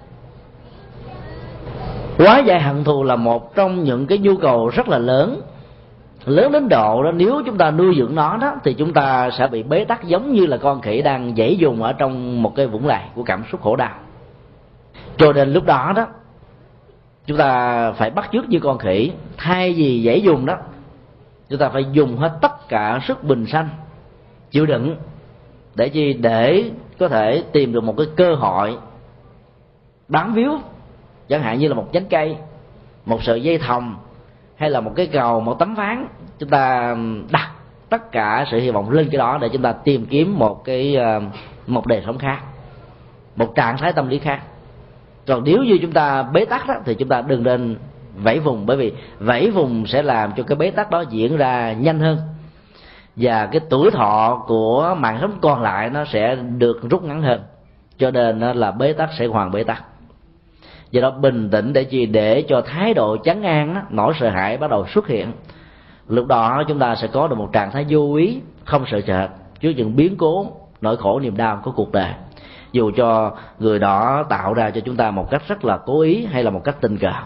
Quá giải hận thù là một trong những cái nhu cầu rất là lớn, lớn đến độ đó nếu chúng ta nuôi dưỡng nó đó thì chúng ta sẽ bị bế tắc, giống như là con khỉ đang giãy dùng ở trong một cái vũng lầy của cảm xúc khổ đau. Cho nên lúc đó đó chúng ta phải bắt chước như con khỉ, thay vì giãy dùng đó chúng ta phải dùng hết tất cả sức bình sanh, chịu đựng, để chi để có thể tìm được một cái cơ hội bám víu, chẳng hạn như là một nhánh cây, một sợi dây thòng, hay là một cái cầu, một tấm ván. Chúng ta đặt tất cả sự hy vọng lên cái đó để chúng ta tìm kiếm một cái một đời sống khác, một trạng thái tâm lý khác. Còn nếu như chúng ta bế tắc đó, thì chúng ta đừng nên vẫy vùng, bởi vì vẫy vùng sẽ làm cho cái bế tắc đó diễn ra nhanh hơn, và cái tuổi thọ của mạng sống còn lại nó sẽ được rút ngắn hơn. Cho nên là bế tắc sẽ hoàn bế tắc. Do đó bình tĩnh để chi? Để cho thái độ chấn an đó, nỗi sợ hãi bắt đầu xuất hiện. Lúc đó chúng ta sẽ có được một trạng thái vô ý, không sợ sệt trước những biến cố, nỗi khổ, niềm đau của cuộc đời, dù cho người đó tạo ra cho chúng ta một cách rất là cố ý hay là một cách tình cờ.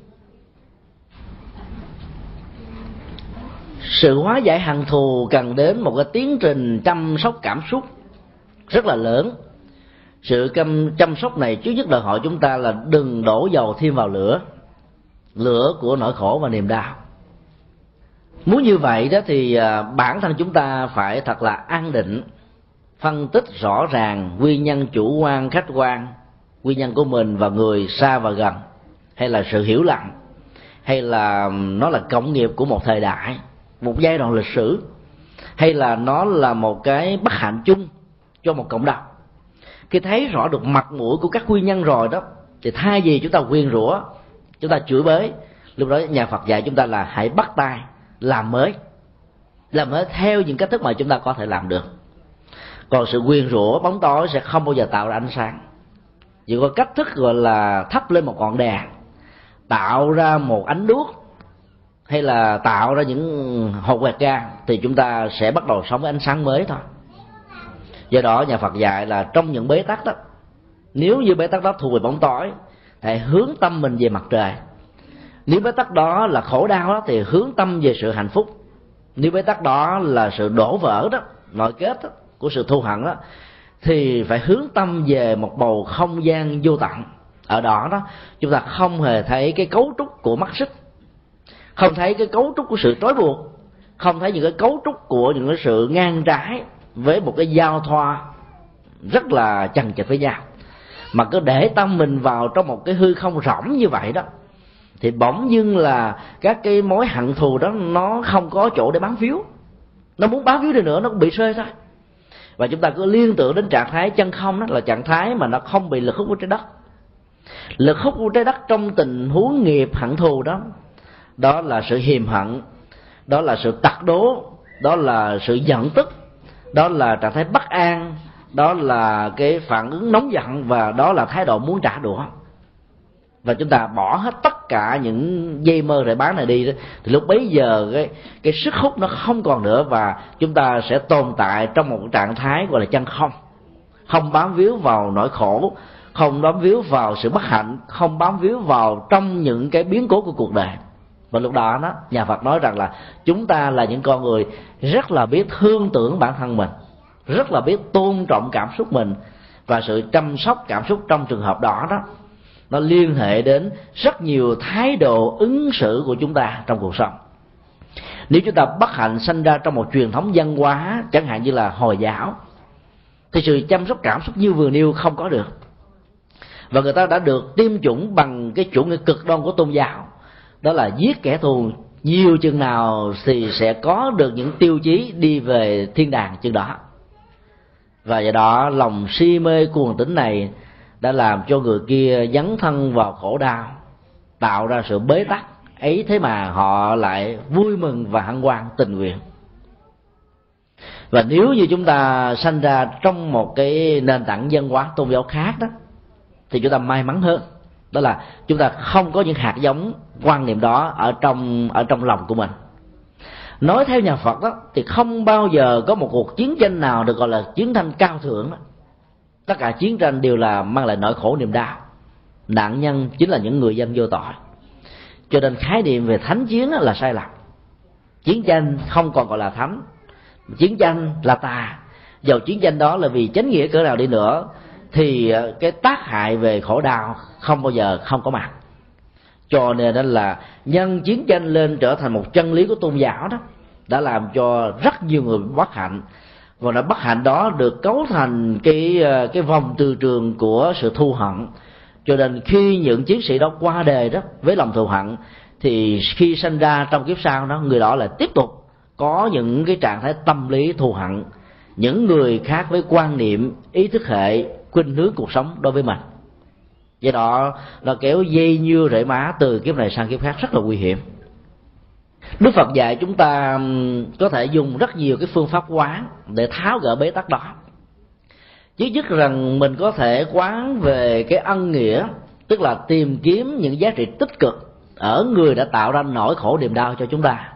Sự hóa giải hận thù cần đến một cái tiến trình chăm sóc cảm xúc rất là lớn. Sự chăm sóc này trước nhất đòi hỏi chúng ta là đừng đổ dầu thêm vào lửa, lửa của nỗi khổ và niềm đau. Muốn như vậy đó thì bản thân chúng ta phải thật là an định, phân tích rõ ràng nguyên nhân chủ quan, khách quan, nguyên nhân của mình và người xa và gần, hay là sự hiểu lầm, hay là nó là cộng nghiệp của một thời đại, một giai đoạn lịch sử, hay là nó là một cái bất hạnh chung cho một cộng đồng. Khi thấy rõ được mặt mũi của các nguyên nhân rồi đó, thì thay vì chúng ta nguyền rủa, chúng ta chửi bới, lúc đó nhà Phật dạy chúng ta là hãy bắt tay làm mới, làm mới theo những cách thức mà chúng ta có thể làm được. Còn sự nguyền rủa bóng tối sẽ không bao giờ tạo ra ánh sáng. Chỉ có cách thức gọi là thắp lên một ngọn đèn, tạo ra một ánh đuốc, hay là tạo ra những hột quẹt ga, thì chúng ta sẽ bắt đầu sống với ánh sáng mới thôi. Do đó nhà Phật dạy là trong những bế tắc đó, nếu như bế tắc đó thuộc về bóng tối, hãy hướng tâm mình về mặt trời. Nếu bế tắc đó là khổ đau đó, thì hướng tâm về sự hạnh phúc. Nếu bế tắc đó là sự đổ vỡ đó, nội kết đó, của sự thù hận đó, thì phải hướng tâm về một bầu không gian vô tận. Ở đó đó chúng ta không hề thấy cái cấu trúc của mắt xích, không thấy cái cấu trúc của sự trói buộc, không thấy những cái cấu trúc của những cái sự ngang trái với một cái giao thoa rất là chằng chịt với nhau, mà cứ để tâm mình vào trong một cái hư không rỗng như vậy đó, thì bỗng dưng là các cái mối hận thù đó nó không có chỗ để bám víu. Nó muốn bám víu đi nữa nó cũng bị rơi thôi. Và chúng ta cứ liên tưởng đến trạng thái chân không, đó là trạng thái mà nó không bị lực hút của trái đất. Lực hút của trái đất trong tình huống nghiệp hận thù đó, đó là sự hiềm hận, đó là sự tặc đố, đó là sự giận tức, đó là trạng thái bất an, đó là cái phản ứng nóng giận, và đó là thái độ muốn trả đũa. Và chúng ta bỏ hết tất cả những dây mơ rễ bán này đi đó, thì lúc bấy giờ cái cái sức hút nó không còn nữa, và chúng ta sẽ tồn tại trong một trạng thái gọi là chân không, không bám víu vào nỗi khổ, không bám víu vào sự bất hạnh, không bám víu vào trong những cái biến cố của cuộc đời. Và lúc đó đó, nhà Phật nói rằng là chúng ta là những con người rất là biết thương tưởng bản thân mình, rất là biết tôn trọng cảm xúc mình, và sự chăm sóc cảm xúc trong trường hợp đó đó, nó liên hệ đến rất nhiều thái độ ứng xử của chúng ta trong cuộc sống. Nếu chúng ta bất hạnh sinh ra trong một truyền thống văn hóa chẳng hạn như là Hồi giáo, thì sự chăm sóc cảm xúc như vừa nêu không có được. Và người ta đã được tiêm chủng bằng cái chủ nghĩa cực đoan của tôn giáo, đó là giết kẻ thù nhiều chừng nào thì sẽ có được những tiêu chí đi về thiên đàng chừng đó. Và do đó lòng si mê cuồng tín này đã làm cho người kia dấn thân vào khổ đau, tạo ra sự bế tắc ấy, thế mà họ lại vui mừng và hân hoan tình nguyện. Và nếu như chúng ta sanh ra trong một cái nền tảng văn hóa tôn giáo khác đó, thì chúng ta may mắn hơn, đó là chúng ta không có những hạt giống quan niệm đó ở trong ở trong lòng của mình. Nói theo nhà Phật đó, thì không bao giờ có một cuộc chiến tranh nào được gọi là chiến tranh cao thượng đó. Tất cả chiến tranh đều là mang lại nỗi khổ niềm đau, nạn nhân chính là những người dân vô tội. Cho nên khái niệm về thánh chiến là sai lầm. Chiến tranh không còn gọi là thánh, chiến tranh là tà. Dầu chiến tranh đó là vì chánh nghĩa cỡ nào đi nữa, thì cái tác hại về khổ đau không bao giờ không có mặt. Cho nên đó là nhân chiến tranh lên trở thành một chân lý của tôn giáo đó, đã làm cho rất nhiều người bất hạnh. Và nó bất hạnh đó được cấu thành cái cái vòng từ trường của sự thù hận. Cho nên khi những chiến sĩ đó qua đời đó với lòng thù hận, thì khi sinh ra trong kiếp sau đó, người đó lại tiếp tục có những cái trạng thái tâm lý thù hận những người khác với quan niệm, ý thức hệ, khuynh hướng cuộc sống đối với mình. Do đó nó kéo dây nhưa rễ má từ kiếp này sang kiếp khác rất là nguy hiểm. Đức Phật dạy chúng ta có thể dùng rất nhiều cái phương pháp quán để tháo gỡ bế tắc đó. Chứ nhất rằng mình có thể quán về cái ân nghĩa, tức là tìm kiếm những giá trị tích cực ở người đã tạo ra nỗi khổ niềm đau cho chúng ta.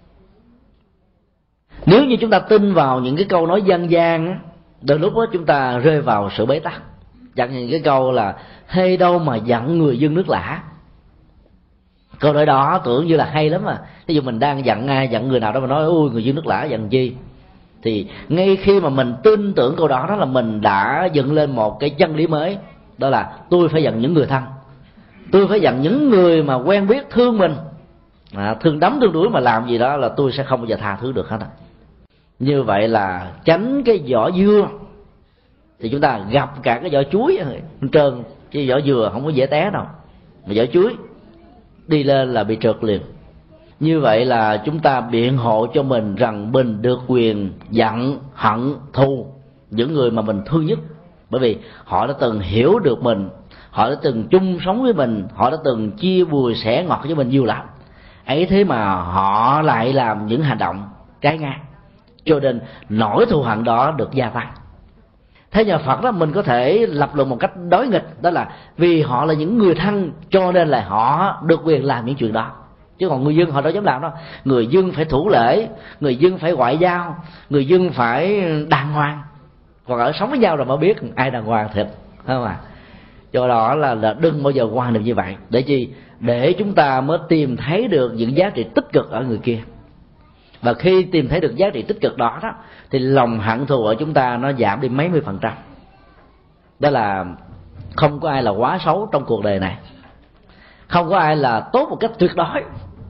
Nếu như chúng ta tin vào những cái câu nói dân gian, đôi lúc đó chúng ta rơi vào sự bế tắc. Chẳng hạn cái câu là hê đâu mà giận người dân nước lã. Câu nói đó tưởng như là hay lắm mà. Ví dụ mình đang giận ai, giận người nào đó mà nói ui người dân nước lã giận chi, thì ngay khi mà mình tin tưởng câu đó, đó là mình đã dựng lên một cái chân lý mới. Đó là tôi phải giận những người thân, tôi phải giận những người mà quen biết thương mình, à, thương đấm thương đuổi mà làm gì đó là tôi sẽ không bao giờ tha thứ được hết. Như vậy là tránh cái vỏ dưa thì chúng ta gặp cả cái vỏ chuối trơn, chứ vỏ dừa không có dễ té đâu, mà vỏ chuối đi lên là bị trượt liền. Như vậy là chúng ta biện hộ cho mình rằng mình được quyền giận, hận, thù những người mà mình thương nhất, bởi vì họ đã từng hiểu được mình, họ đã từng chung sống với mình, họ đã từng chia bùi sẻ ngọt với mình nhiều lắm. Ấy thế mà họ lại làm những hành động trái ngang, cho nên nỗi thù hận đó được gia tăng. Thế nhà Phật đó, mình có thể lập luận một cách đối nghịch, đó là vì họ là những người thân cho nên là họ được quyền làm những chuyện đó, chứ còn người dân họ đâu dám làm đâu. Người dân phải thủ lễ, người dân phải ngoại giao, người dân phải đàng hoàng, còn ở sống với nhau rồi mới biết ai đàng hoàng thiệt, không à. Do đó là, là đừng bao giờ quan niệm như vậy. Để chi? Để chúng ta mới tìm thấy được những giá trị tích cực ở người kia. Và khi tìm thấy được giá trị tích cực đó, đó thì lòng hận thù ở chúng ta nó giảm đi mấy mươi phần trăm. Đó là không có ai là quá xấu trong cuộc đời này, không có ai là tốt một cách tuyệt đối.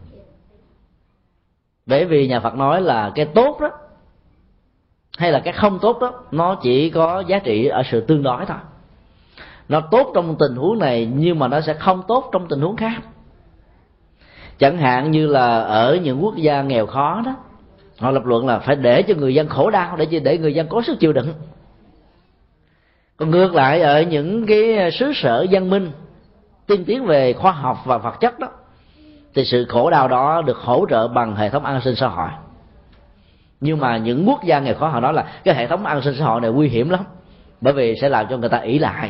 Bởi vì nhà Phật nói là cái tốt đó hay là cái không tốt đó, nó chỉ có giá trị ở sự tương đối thôi. Nó tốt trong tình huống này nhưng mà nó sẽ không tốt trong tình huống khác. Chẳng hạn như là ở những quốc gia nghèo khó đó, họ lập luận là phải để cho người dân khổ đau để chỉ để người dân có sức chịu đựng. Còn ngược lại ở những cái xứ sở văn minh tiên tiến về khoa học và vật chất đó, thì sự khổ đau đó được hỗ trợ bằng hệ thống an sinh xã hội. Nhưng mà những quốc gia nghèo khó họ nói là cái hệ thống an sinh xã hội này nguy hiểm lắm, bởi vì sẽ làm cho người ta ỷ lại.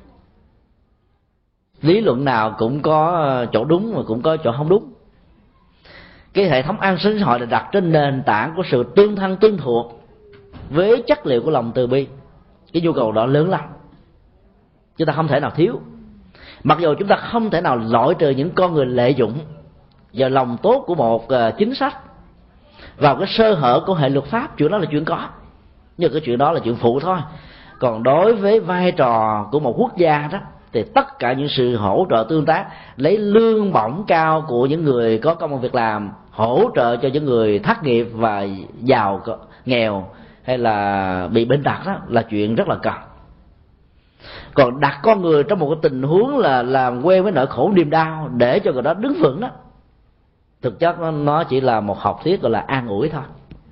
Lý luận nào cũng có chỗ đúng mà cũng có chỗ không đúng. Cái hệ thống an sinh xã hội là đặt trên nền tảng của sự tương thân tương thuộc với chất liệu của lòng từ bi. Cái nhu cầu đó lớn lắm, chúng ta không thể nào thiếu. Mặc dù chúng ta không thể nào loại trừ những con người lợi dụng vào lòng tốt của một chính sách, vào cái sơ hở của hệ luật pháp, chuyện đó là chuyện có, nhưng cái chuyện đó là chuyện phụ thôi. Còn đối với vai trò của một quốc gia đó, thì tất cả những sự hỗ trợ tương tác, lấy lương bổng cao của những người có công ăn việc làm, hỗ trợ cho những người thất nghiệp và giàu nghèo hay là bị bệnh tật đó, là chuyện rất là cần. Còn đặt con người trong một cái tình huống là làm quen với nỗi khổ niềm đau để cho người đó đứng vững đó, thực chất nó chỉ là một học thuyết gọi là an ủi thôi.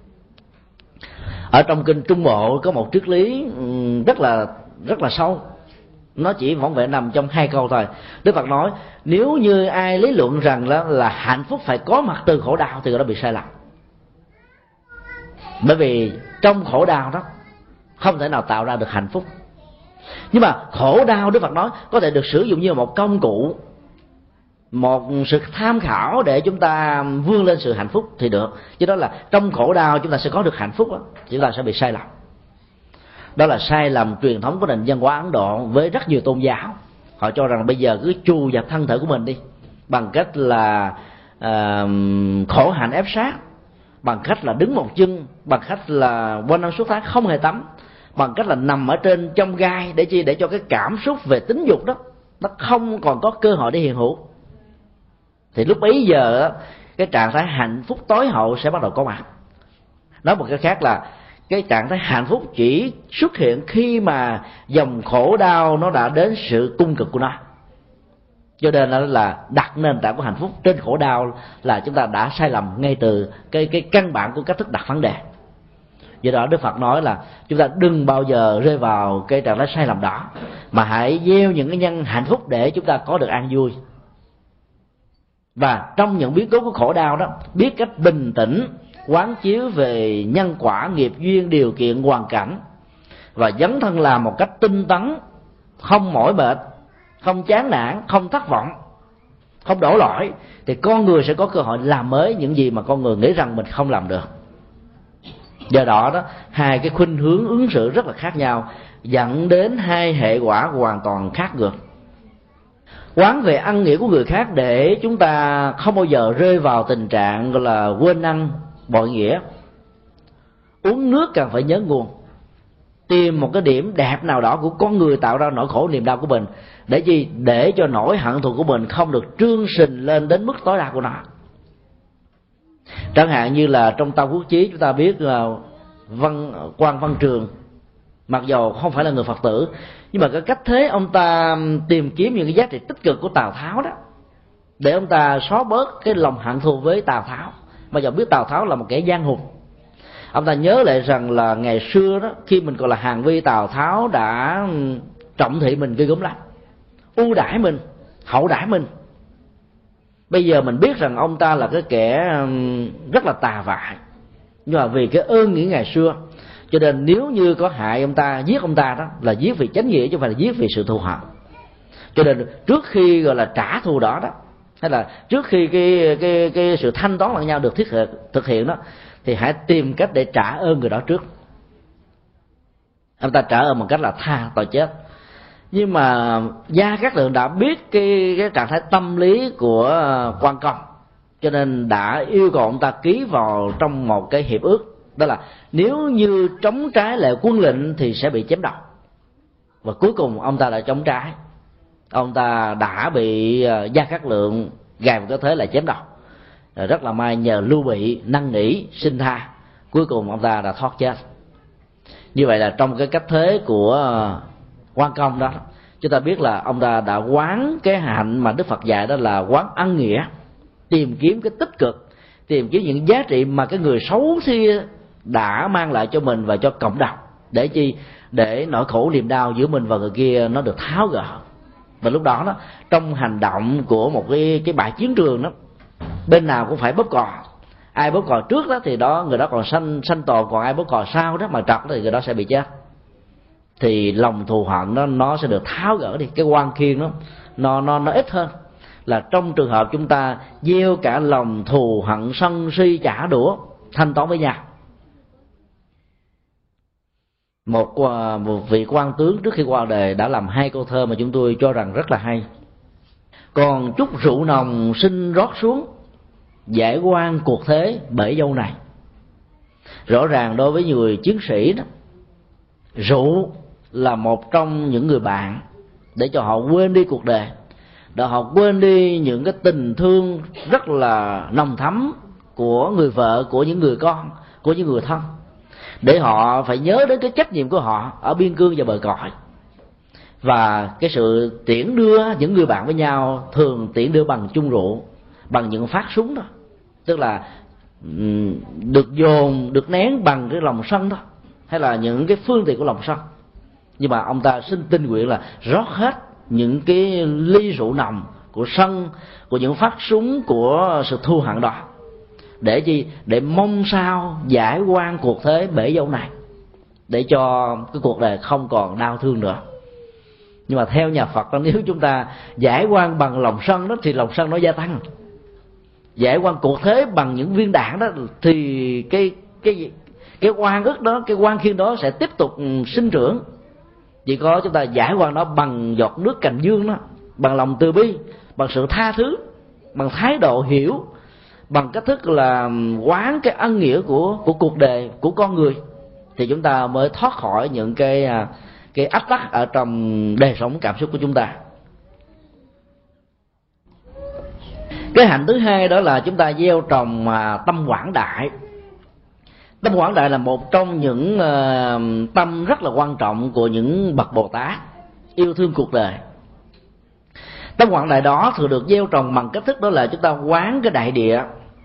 Ở trong kinh Trung Bộ có một triết lý rất là rất là sâu, nó chỉ vỏn vẹn nằm trong hai câu thôi. Đức Phật nói nếu như ai lý luận rằng là, là hạnh phúc phải có mặt từ khổ đau thì người đó bị sai lầm. Bởi vì trong khổ đau đó không thể nào tạo ra được hạnh phúc. Nhưng mà khổ đau, Đức Phật nói, có thể được sử dụng như một công cụ, một sự tham khảo để chúng ta vươn lên sự hạnh phúc thì được. Chứ đó là trong khổ đau chúng ta sẽ có được hạnh phúc đó, chúng ta sẽ bị sai lầm. Đó là sai lầm truyền thống của nền văn hóa Ấn Độ với rất nhiều tôn giáo. Họ cho rằng bây giờ cứ trù dập thân thể của mình đi, bằng cách là uh, khổ hạnh ép sát, bằng cách là đứng một chân, bằng cách là quanh năm suốt tháng không hề tắm, bằng cách là nằm ở trên trong gai để chi, để cho cái cảm xúc về tính dục đó nó không còn có cơ hội để hiện hữu. Thì lúc bấy giờ cái trạng thái hạnh phúc tối hậu sẽ bắt đầu có mặt. Nói một cái khác là cái trạng thái hạnh phúc chỉ xuất hiện khi mà dòng khổ đau nó đã đến sự cung cực của nó. Cho nên là đặt nền tảng của hạnh phúc trên khổ đau là chúng ta đã sai lầm ngay từ cái cái căn bản của cách thức đặt vấn đề. Do đó Đức Phật nói là chúng ta đừng bao giờ rơi vào cái trạng thái sai lầm đó, mà hãy gieo những cái nhân hạnh phúc để chúng ta có được an vui. Và trong những biến cố của khổ đau đó, biết cách bình tĩnh quán chiếu về nhân quả, nghiệp duyên, điều kiện, hoàn cảnh, và dấn thân làm một cách tinh tấn, không mỏi mệt, không chán nản, không thất vọng, không đổ lỗi, thì con người sẽ có cơ hội làm mới những gì mà con người nghĩ rằng mình không làm được. Do đó đó, hai cái khuynh hướng ứng xử rất là khác nhau, dẫn đến hai hệ quả hoàn toàn khác ngược. Quán về ăn nghĩa của người khác để chúng ta không bao giờ rơi vào tình trạng gọi là quên ăn bội nghĩa. Uống nước cần phải nhớ nguồn, tìm một cái điểm đẹp nào đó của con người tạo ra nỗi khổ niềm đau của mình, để gì? Để cho nỗi hận thù của mình không được trương sình lên đến mức tối đa của nó. Chẳng hạn như là trong Tam Quốc Chí chúng ta biết là Văn Quan Văn Trường, mặc dù không phải là người Phật tử, nhưng mà cái cách thế ông ta tìm kiếm những cái giá trị tích cực của Tào Tháo đó, để ông ta xóa bớt cái lòng hận thù với Tào Tháo. Mà giờ biết Tào Tháo là một kẻ gian hùng, ông ta nhớ lại rằng là ngày xưa đó, khi mình còn là hàng vi, Tào Tháo đã trọng thị mình ghê gớm lắm, ưu đãi mình, hậu đãi mình. Bây giờ mình biết rằng ông ta là cái kẻ rất là tà vại, nhưng mà vì cái ơn nghĩa ngày xưa, cho nên nếu như có hại ông ta, giết ông ta đó là giết vì chánh nghĩa chứ không phải là giết vì sự thù hận. Cho nên trước khi gọi là trả thù đó đó, hay là trước khi cái cái cái sự thanh toán lẫn nhau được thiết hiện, thực hiện đó, thì hãy tìm cách để trả ơn người đó trước. Ông ta trả ơn bằng cách là tha tội chết. Nhưng mà Gia Cát Lượng đã biết cái, cái trạng thái tâm lý của Quan Công, cho nên đã yêu cầu ông ta ký vào trong một cái hiệp ước, đó là nếu như chống trái lại quân lệnh thì sẽ bị chém đầu. Và cuối cùng ông ta đã chống trái, ông ta đã bị Gia Cát Lượng gài một cái thế là chém đầu. Rất là may nhờ Lưu Bị năn nỉ xin tha, cuối cùng ông ta đã thoát chết. Như vậy là trong cái cách thế của Quan Công đó, chúng ta biết là ông ta đã quán cái hạnh mà Đức Phật dạy, đó là quán ân nghĩa, tìm kiếm cái tích cực, tìm kiếm những giá trị mà cái người xấu xí đã mang lại cho mình và cho cộng đồng, để chi? Để nỗi khổ niềm đau giữa mình và người kia nó được tháo gỡ. Và lúc đó đó, trong hành động của một cái cái bãi chiến trường đó, bên nào cũng phải bóp cò. Ai bóp cò trước đó thì đó người đó còn sanh sanh tồn, còn ai bóp cò sau đó mà trật thì người đó sẽ bị chết. Thì lòng thù hận nó nó sẽ được tháo gỡ đi, cái oan khiên nó nó nó nó ít hơn là trong trường hợp chúng ta gieo cả lòng thù hận sân si trả đũa thanh toán với nhau. Một, một vị quan tướng trước khi qua đời đã làm hai câu thơ mà chúng tôi cho rằng rất là hay. Còn chút rượu nồng xin rót xuống, giải oan cuộc thế bể dâu này. Rõ ràng đối với người chiến sĩ đó, rượu là một trong những người bạn để cho họ quên đi cuộc đời, để họ quên đi những cái tình thương rất là nồng thắm của người vợ, của những người con, của những người thân, để họ phải nhớ đến cái trách nhiệm của họ ở biên cương và bờ cõi. Và cái sự tiễn đưa những người bạn với nhau thường tiễn đưa bằng chung rượu, bằng những phát súng đó, tức là được dồn, được nén bằng cái lòng sân đó, hay là những cái phương tiện của lòng sân. Nhưng mà ông ta xin tình nguyện là rót hết những cái ly rượu nồng của sân, của những phát súng của sự thù hận đó, để chi? Để mong sao giải oan cuộc thế bể dâu này, để cho cái cuộc đời không còn đau thương nữa. Nhưng mà theo nhà Phật đó, nếu chúng ta giải oan bằng lòng sân đó thì lòng sân nó gia tăng. Giải oan cuộc thế bằng những viên đạn đó thì cái cái cái oan ức đó, cái oan khiên đó sẽ tiếp tục sinh trưởng. Chỉ có chúng ta giải oan nó bằng giọt nước cành dương đó, bằng lòng từ bi, bằng sự tha thứ, bằng thái độ hiểu, bằng cách thức là quán cái ân nghĩa của của cuộc đời, của con người, thì chúng ta mới thoát khỏi những cái cái ách tắc ở trong đời sống cảm xúc của chúng ta. Cái hạnh thứ hai đó là chúng ta gieo trồng tâm quảng đại. Tâm quảng đại là một trong những uh, tâm rất là quan trọng của những bậc Bồ Tát yêu thương cuộc đời. Tâm quảng đại đó thường được gieo trồng bằng cách thức đó là chúng ta quán cái đại địa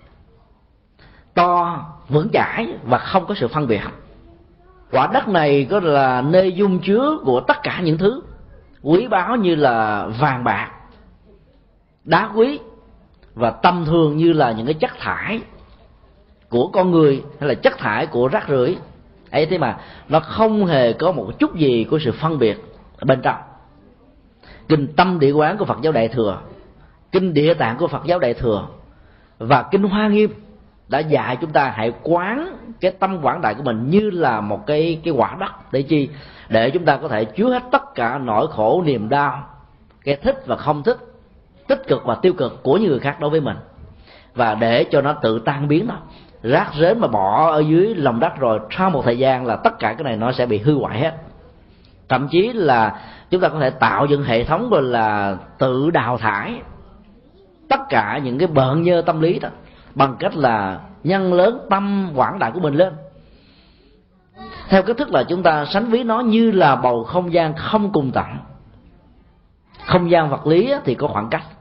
to, vững chãi và không có sự phân biệt. Quả đất này có là nơi dung chứa của tất cả những thứ quý báu như là vàng bạc, đá quý, và tầm thường như là những cái chất thải của con người hay là chất thải của rác rưởi ấy. Thế mà nó không hề có một chút gì của sự phân biệt ở bên trong. Kinh Tâm Địa Quán của Phật giáo Đại Thừa, kinh Địa Tạng của Phật giáo Đại Thừa và kinh Hoa Nghiêm đã dạy chúng ta hãy quán cái tâm quảng đại của mình như là một cái cái quả đất, để chi? Để chúng ta có thể chứa hết tất cả nỗi khổ niềm đau, cái thích và không thích, tích cực và tiêu cực của những người khác đối với mình, và để cho nó tự tan biến đó. Rác rến mà bỏ ở dưới lòng đất rồi, sau một thời gian là tất cả cái này nó sẽ bị hư hoại hết. Thậm chí là chúng ta có thể tạo dựng hệ thống gọi là tự đào thải tất cả những cái bợn nhơ tâm lý đó, bằng cách là nhân lớn tâm quảng đại của mình lên, theo cách thức là chúng ta sánh ví nó như là bầu không gian không cùng tận. Không gian vật lý thì có khoảng cách,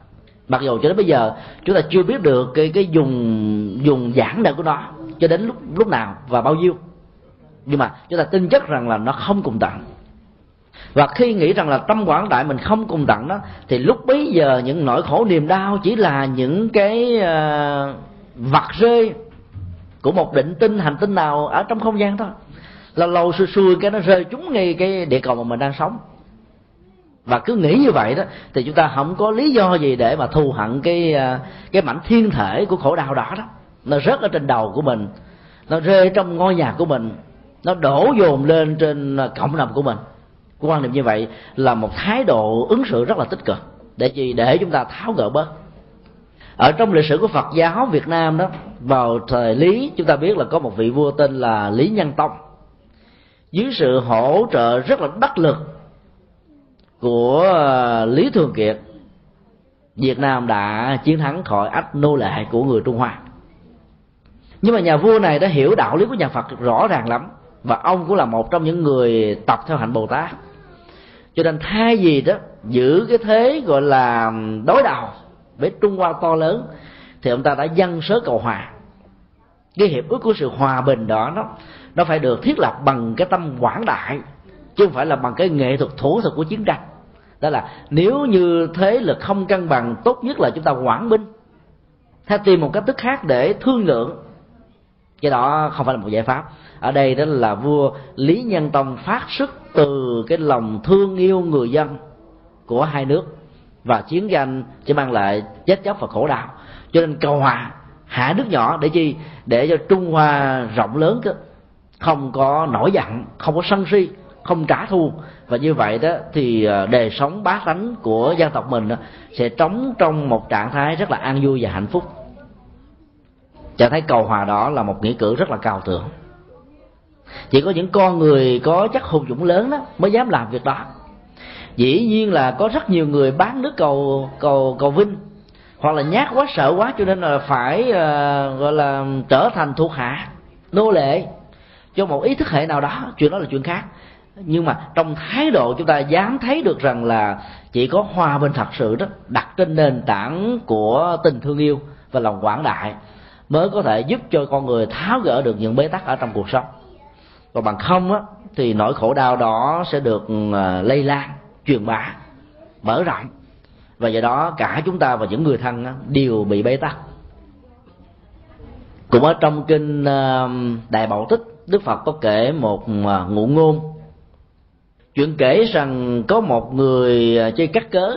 Mặc dù cho đến bây giờ chúng ta chưa biết được cái cái dùng dùng giảng đạo của nó cho đến lúc lúc nào và bao nhiêu, nhưng mà chúng ta tin chắc rằng là nó không cùng tận. Và khi nghĩ rằng là tâm quảng đại mình không cùng tận đó, thì lúc bấy giờ những nỗi khổ niềm đau chỉ là những cái uh, vặt rơi của một định tinh hành tinh nào ở trong không gian thôi. Lâu lâu xui xui cái nó rơi trúng ngay cái địa cầu mà mình đang sống. Và cứ nghĩ như vậy đó thì chúng ta không có lý do gì để mà thù hận cái cái mảnh thiên thể của khổ đau đó đó. Nó rớt ở trên đầu của mình, nó rơi trong ngôi nhà của mình, nó đổ dồn lên trên cộng đồng của mình. Quan niệm như vậy là một thái độ ứng xử rất là tích cực, để gì? Để chúng ta tháo gỡ bớt. Ở trong lịch sử của Phật giáo Việt Nam đó, vào thời Lý, chúng ta biết là có một vị vua tên là Lý Nhân Tông. Dưới sự hỗ trợ rất là đắc lực của Lý Thường Kiệt, Việt Nam đã chiến thắng khỏi ách nô lệ của người Trung Hoa. Nhưng mà nhà vua này đã hiểu đạo lý của nhà Phật rõ ràng lắm, và ông cũng là một trong những người tập theo hạnh Bồ Tát. Cho nên thay vì đó giữ cái thế gọi là đối đầu với Trung Hoa to lớn, thì ông ta đã dâng sớ cầu hòa. Cái hiệp ước của sự hòa bình đó nó, nó phải được thiết lập bằng cái tâm quảng đại, chứ không phải là bằng cái nghệ thuật thủ thuật của chiến tranh. Đó là nếu như thế lực không cân bằng, tốt nhất là chúng ta hoãn binh, hay tìm một cách thức khác để thương lượng. Cái đó không phải là một giải pháp. Ở đây đó là vua Lý Nhân Tông phát xuất từ cái lòng thương yêu người dân của hai nước, và chiến tranh chỉ mang lại chết chóc và khổ đau. Cho nên cầu hòa hạ nước nhỏ để chi? Để cho Trung Hoa rộng lớn cơ, không có nổi giận, không có sân si, không trả thù. Và như vậy đó thì đời sống bá tánh của dân tộc mình sẽ trống trong một trạng thái rất là an vui và hạnh phúc. Trạng thái cầu hòa đó là một nghĩa cử rất là cao thượng. Chỉ có những con người có chất hùng dũng lớn đó mới dám làm việc đó. Dĩ nhiên là có rất nhiều người bán nước cầu cầu cầu vinh, hoặc là nhát quá, sợ quá, cho nên là phải uh, gọi là trở thành thuộc hạ, nô lệ cho một ý thức hệ nào đó. Chuyện đó là chuyện khác. Nhưng mà trong thái độ chúng ta dám thấy được rằng là chỉ có hòa bình thật sự đó, đặt trên nền tảng của tình thương yêu và lòng quảng đại, mới có thể giúp cho con người tháo gỡ được những bế tắc ở trong cuộc sống. Còn bằng không á, thì nỗi khổ đau đó sẽ được lây lan, truyền bá, mở rộng, và do đó cả chúng ta và những người thân á, đều bị bế tắc. Cũng ở trong kinh Đại Bảo Tích, Đức Phật có kể một ngụ ngôn. Chuyện kể rằng có một người chơi cắt cớ,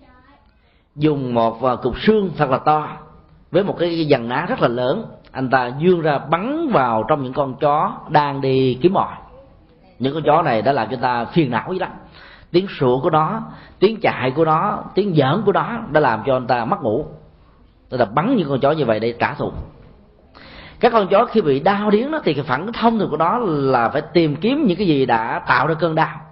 dùng một cục xương thật là to với một cái dằn ná rất là lớn, anh ta vươn ra bắn vào trong những con chó đang đi kiếm mồi. Những con chó này đã làm cho ta phiền não lắm. Tiếng sủa của nó, tiếng chạy của nó, tiếng giỡn của nó đã làm cho anh ta mất ngủ. Người ta bắn những con chó như vậy để trả thù. Các con chó khi bị đau điếng đó, thì cái phản thông thường của nó là phải tìm kiếm những cái gì đã tạo ra cơn đau,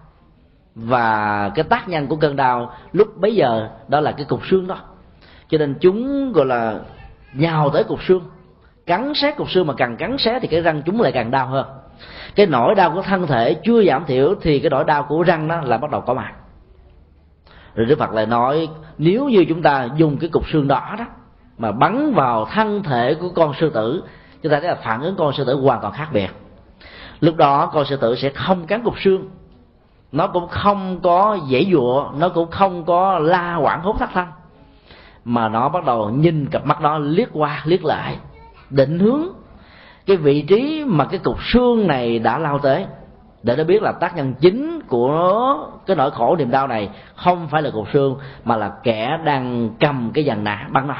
và cái tác nhân của cơn đau lúc bấy giờ đó là cái cục xương đó. Cho nên chúng gọi là nhào tới cục xương, cắn xé cục xương, mà càng cắn xé thì cái răng chúng lại càng đau hơn. Cái nỗi đau của thân thể chưa giảm thiểu thì cái nỗi đau của răng đó là bắt đầu có mặt. Rồi Đức Phật lại nói, nếu như chúng ta dùng cái cục xương đó đó mà bắn vào thân thể của con sư tử, chúng ta thấy là phản ứng con sư tử hoàn toàn khác biệt. Lúc đó con sư tử sẽ không cắn cục xương, nó cũng không có giãy giụa, nó cũng không có la hoảng hốt thất thanh, mà nó bắt đầu nhìn cặp mắt đó liếc qua liếc lại, định hướng cái vị trí mà cái cục xương này đã lao tới, để nó biết là tác nhân chính của cái nỗi khổ niềm đau này không phải là cục xương, mà là kẻ đang cầm cái dằn nã bắn nó.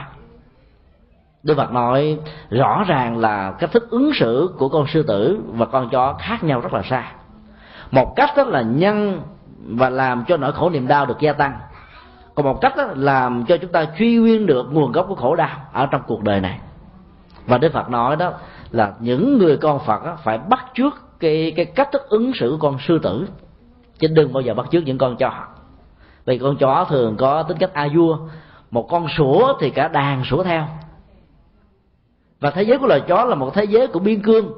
Đức Phật nói rõ ràng là cách thức ứng xử của con sư tử và con chó khác nhau rất là xa. Một cách đó là nhân và làm cho nỗi khổ niềm đau được gia tăng, còn một cách đó làm cho chúng ta truy nguyên được nguồn gốc của khổ đau ở trong cuộc đời này. Và Đức Phật nói đó là những người con Phật đó phải bắt chước cái cái cách thức ứng xử của con sư tử, chứ đừng bao giờ bắt chước những con chó. Vì con chó thường có tính cách a vua, một con sủa thì cả đàn sủa theo. Và thế giới của loài chó là một thế giới của biên cương,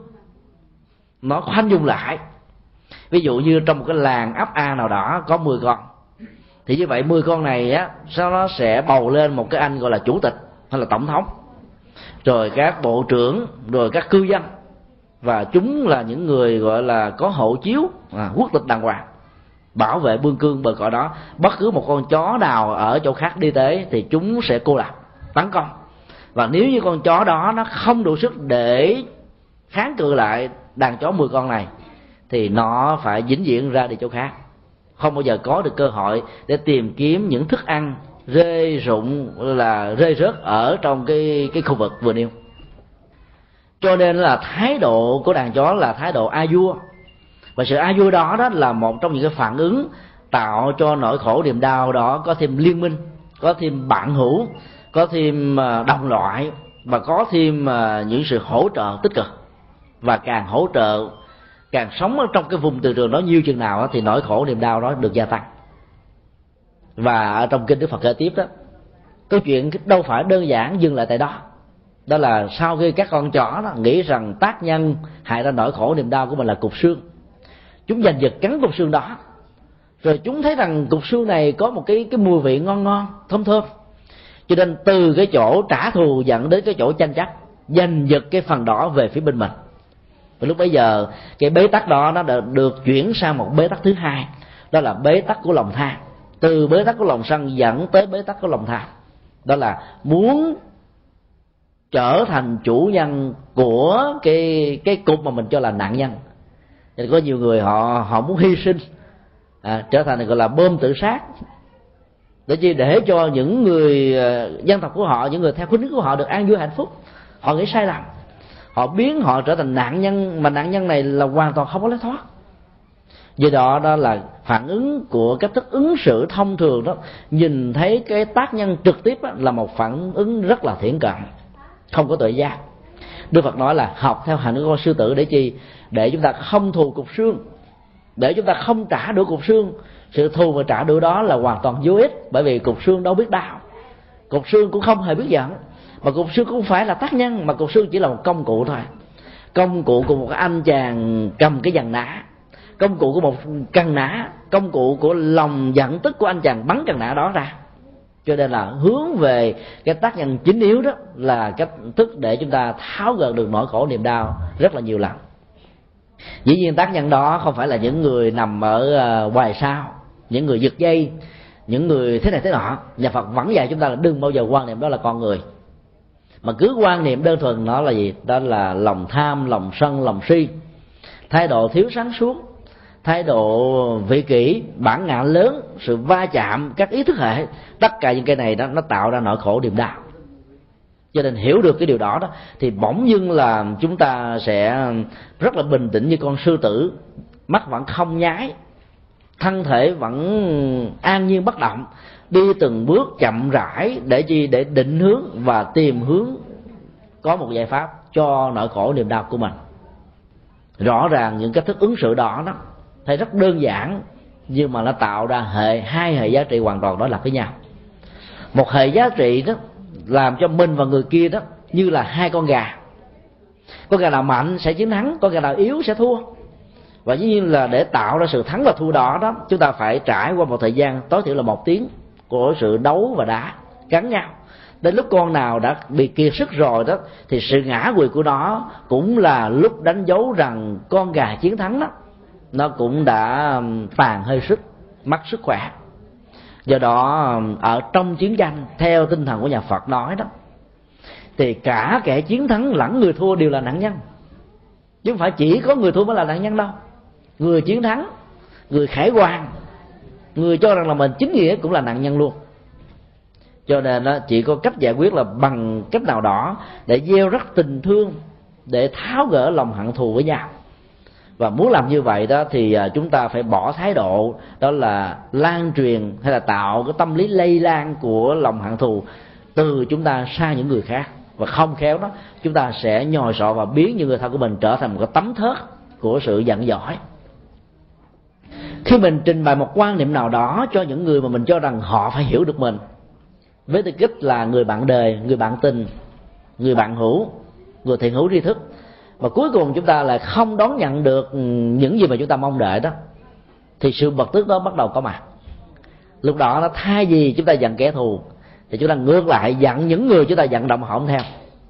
nó khoanh vùng lại. Ví dụ như trong một cái làng ấp A nào đó có mười con, thì như vậy mười con này á, sau đó sẽ bầu lên một cái anh gọi là chủ tịch hay là tổng thống, rồi các bộ trưởng, rồi các cư dân, và chúng là những người gọi là có hộ chiếu à, quốc tịch đàng hoàng, bảo vệ biên cương bờ cõi đó. Bất cứ một con chó nào ở chỗ khác đi tới thì chúng sẽ cô lập, tấn công, và nếu như con chó đó nó không đủ sức để kháng cự lại đàn chó mười con này thì nó phải vĩnh viễn ra đi chỗ khác, không bao giờ có được cơ hội để tìm kiếm những thức ăn rơi rụng là rơi rớt ở trong cái cái khu vực vừa nêu. Cho nên là thái độ của đàn chó là thái độ a vua, và sự a vua đó đó là một trong những cái phản ứng tạo cho nỗi khổ niềm đau đó có thêm liên minh, có thêm bạn hữu, có thêm đồng loại, và có thêm những sự hỗ trợ tích cực. Và càng hỗ trợ, càng sống ở trong cái vùng từ trường đó nhiều chừng nào thì nỗi khổ niềm đau đó được gia tăng. Và ở trong kinh Đức Phật kể tiếp đó, câu chuyện đâu phải đơn giản dừng lại tại đó. Đó là sau khi các con chó đó nghĩ rằng tác nhân hại ra nỗi khổ niềm đau của mình là cục xương, chúng giành giật cắn cục xương đó, rồi chúng thấy rằng cục xương này có một cái cái mùi vị ngon ngon thơm thơm, cho nên từ cái chỗ trả thù dẫn đến cái chỗ tranh chấp, giành giật cái phần đỏ về phía bên mình. Và lúc bấy giờ cái bế tắc đó nó được chuyển sang một bế tắc thứ hai, đó là bế tắc của lòng tham. Từ bế tắc của lòng sân dẫn tới bế tắc của lòng tham, đó là muốn trở thành chủ nhân của cái cái cục mà mình cho là nạn nhân. Thì có nhiều người họ họ muốn hy sinh, à, trở thành gọi là bom tự sát, để chi để cho những người dân tộc của họ, những người theo khuynh hướng của họ được an vui hạnh phúc. Họ nghĩ sai lầm, họ biến họ trở thành nạn nhân, mà nạn nhân này là hoàn toàn không có lối thoát. Do đó đó là phản ứng của cách thức ứng xử thông thường đó, nhìn thấy cái tác nhân trực tiếp đó, là một phản ứng rất là thiển cận, không có tự giác. Đức Phật nói là học theo hành của con sư tử để chi? Để chúng ta không thù cục xương, để chúng ta không trả đũa cục xương. Sự thù và trả đũa đó là hoàn toàn vô ích, bởi vì cục xương đâu biết đau, cục xương cũng không hề biết giận, mà cục xương cũng không phải là tác nhân, mà cục xương chỉ là một công cụ thôi. Công cụ của một anh chàng cầm cái dằn nã, công cụ của một cần nã, công cụ của lòng giận tức của anh chàng bắn cần nã đó ra. Cho nên là hướng về cái tác nhân chính yếu đó là cách thức để chúng ta tháo gỡ được nỗi khổ niềm đau rất là nhiều lần. Dĩ nhiên tác nhân đó không phải là những người nằm ở ngoài sao, những người giật dây, những người thế này thế nọ. Nhà Phật vẫn dạy chúng ta là đừng bao giờ quan niệm đó là con người, mà cứ quan niệm đơn thuần nó là gì? Đó là lòng tham, lòng sân, lòng si, thái độ thiếu sáng suốt, thái độ vị kỷ, bản ngã lớn, sự va chạm các ý thức hệ. Tất cả những cái này đó nó tạo ra nỗi khổ niềm đau. Cho nên hiểu được cái điều đó đó thì bỗng dưng là chúng ta sẽ rất là bình tĩnh như con sư tử, mắt vẫn không nháy, thân thể vẫn an nhiên bất động, đi từng bước chậm rãi để chi? Để định hướng và tìm hướng có một giải pháp cho nỗi khổ niềm đau của mình. Rõ ràng những cách thức ứng xử đó đó thấy rất đơn giản, nhưng mà nó tạo ra hệ hai hệ giá trị hoàn toàn đối lập với nhau. Một hệ giá trị đó làm cho mình và người kia đó như là hai con gà, con gà nào mạnh sẽ chiến thắng, con gà nào yếu sẽ thua. Và dĩ nhiên là để tạo ra sự thắng và thua đó đó, chúng ta phải trải qua một thời gian tối thiểu là một tiếng của sự đấu và đá cắn nhau. Đến lúc con nào đã bị kiệt sức rồi đó thì sự ngã quỵ của nó cũng là lúc đánh dấu rằng con gà chiến thắng đó nó cũng đã tàn hơi sức, mất sức khỏe. Do đó ở trong chiến tranh theo tinh thần của nhà Phật nói đó thì cả kẻ chiến thắng lẫn người thua đều là nạn nhân, chứ không phải chỉ có người thua mới là nạn nhân đâu. Người chiến thắng, người khải hoàn, người cho rằng là mình chính nghĩa cũng là nạn nhân luôn. Cho nên đó, chỉ có cách giải quyết là bằng cách nào đó để gieo rắc tình thương, để tháo gỡ lòng hận thù với nhau. Và muốn làm như vậy đó thì chúng ta phải bỏ thái độ đó là lan truyền hay là tạo cái tâm lý lây lan của lòng hận thù từ chúng ta sang những người khác. Và không khéo đó chúng ta sẽ nhồi sọ và biến những người thân của mình trở thành một cái tấm thớt của sự giận dỗi. Khi mình trình bày một quan niệm nào đó cho những người mà mình cho rằng họ phải hiểu được mình, với tư cách là người bạn đời, người bạn tình, người bạn hữu, người thiện hữu tri thức, và cuối cùng chúng ta lại không đón nhận được những gì mà chúng ta mong đợi đó, thì sự bực tức đó bắt đầu có mặt. Lúc đó nó thay vì chúng ta giận kẻ thù thì chúng ta ngược lại giận những người chúng ta vận động họ không theo.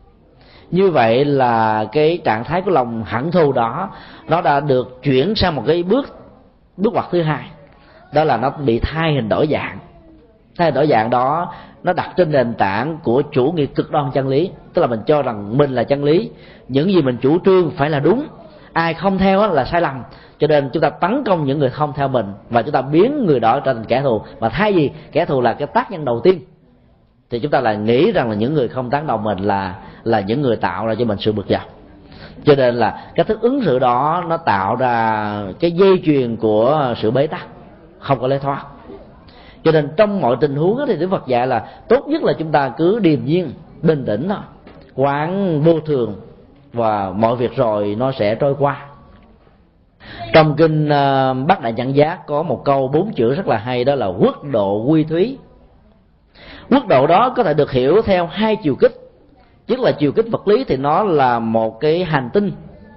Như vậy là cái trạng thái của lòng hận thù đó nó đã được chuyển sang một cái bước bước ngoặt thứ hai, đó là nó bị thay hình đổi dạng. Thay hình đổi dạng đó nó đặt trên nền tảng của chủ nghĩa cực đoan chân lý, tức là mình cho rằng mình là chân lý, những gì mình chủ trương phải là đúng, ai không theo là sai lầm, cho nên chúng ta tấn công những người không theo mình và chúng ta biến người đó trở thành kẻ thù. Mà thay vì kẻ thù là cái tác nhân đầu tiên thì chúng ta lại nghĩ rằng là những người không tán đồng mình là là những người tạo ra cho mình sự bực dọc. Cho nên là cái thức ứng xử đó nó tạo ra cái dây chuyền của sự bế tắc, không có lối thoát. Cho nên trong mọi tình huống thì Đức Phật dạy là tốt nhất là chúng ta cứ điềm nhiên, bình tĩnh thôi, quán vô thường, và mọi việc rồi nó sẽ trôi qua. Trong kinh uh, Bát Đại Nhẫn Giác có một câu bốn chữ rất là hay, đó là quốc độ quy thúy. Quốc độ đó có thể được hiểu theo hai chiều kích. Tức là chiều kích vật lý thì nó là một cái hành tinh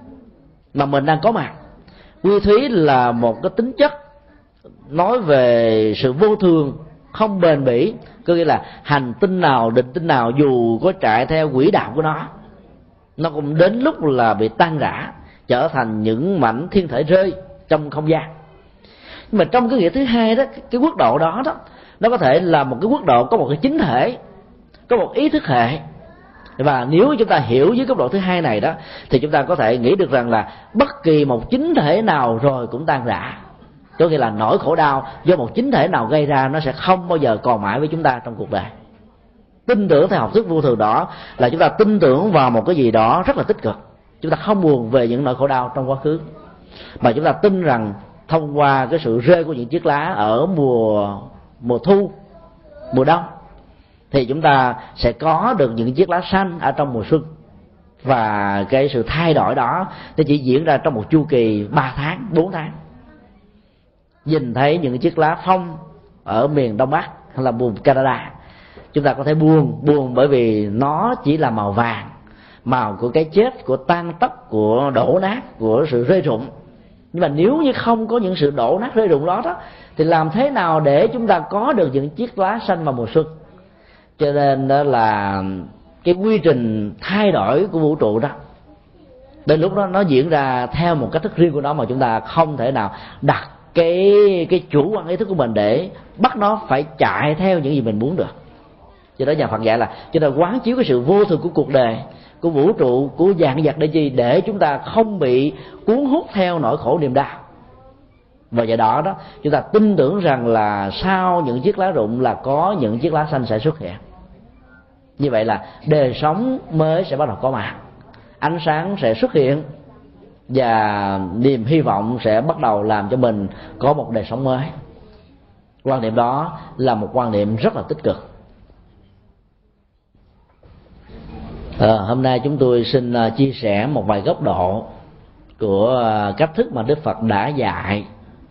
mà mình đang có mặt. Quy thúy là một cái tính chất nói về sự vô thường, không bền bỉ, có nghĩa là hành tinh nào, định tinh nào dù có chạy theo quỹ đạo của nó, nó cũng đến lúc là bị tan rã, trở thành những mảnh thiên thể rơi trong không gian. Nhưng mà trong cái nghĩa thứ hai đó, cái quốc độ đó đó nó có thể là một cái quốc độ có một cái chính thể, có một ý thức hệ. Và nếu chúng ta hiểu với cấp độ thứ hai này đó thì chúng ta có thể nghĩ được rằng là bất kỳ một chính thể nào rồi cũng tan rã. Có nghĩa là nỗi khổ đau do một chính thể nào gây ra nó sẽ không bao giờ còn mãi với chúng ta trong cuộc đời. Tin tưởng theo học thuyết vô thường đó là chúng ta tin tưởng vào một cái gì đó rất là tích cực. Chúng ta không buồn về những nỗi khổ đau trong quá khứ, mà chúng ta tin rằng thông qua cái sự rơi của những chiếc lá ở mùa mùa thu, mùa đông, thì chúng ta sẽ có được những chiếc lá xanh ở trong mùa xuân. Và cái sự thay đổi đó nó chỉ diễn ra trong một chu kỳ ba tháng, bốn tháng. Nhìn thấy những chiếc lá phong ở miền Đông Bắc hay là vùng Canada, chúng ta có thể buồn, buồn bởi vì nó chỉ là màu vàng, màu của cái chết, của tan tóc, của đổ nát, của sự rơi rụng. Nhưng mà nếu như không có những sự đổ nát rơi rụng đó, đó thì làm thế nào để chúng ta có được những chiếc lá xanh vào mùa xuân? Cho nên đó là cái quy trình thay đổi của vũ trụ đó, đến lúc đó nó diễn ra theo một cách thức riêng của nó, mà chúng ta không thể nào đặt cái cái chủ quan ý thức của mình để bắt nó phải chạy theo những gì mình muốn được. Cho đó nhà Phật dạy là chúng ta quán chiếu cái sự vô thường của cuộc đời, của vũ trụ, của vạn vật để chi? Để chúng ta không bị cuốn hút theo nỗi khổ niềm đau. Và do đó đó chúng ta tin tưởng rằng là sau những chiếc lá rụng là có những chiếc lá xanh sẽ xuất hiện. Như vậy là đời sống mới sẽ bắt đầu có mặt, ánh sáng sẽ xuất hiện, và niềm hy vọng sẽ bắt đầu làm cho mình có một đời sống mới. Quan niệm đó là một quan niệm rất là tích cực. À, hôm nay chúng tôi xin chia sẻ một vài góc độ của cách thức mà Đức Phật đã dạy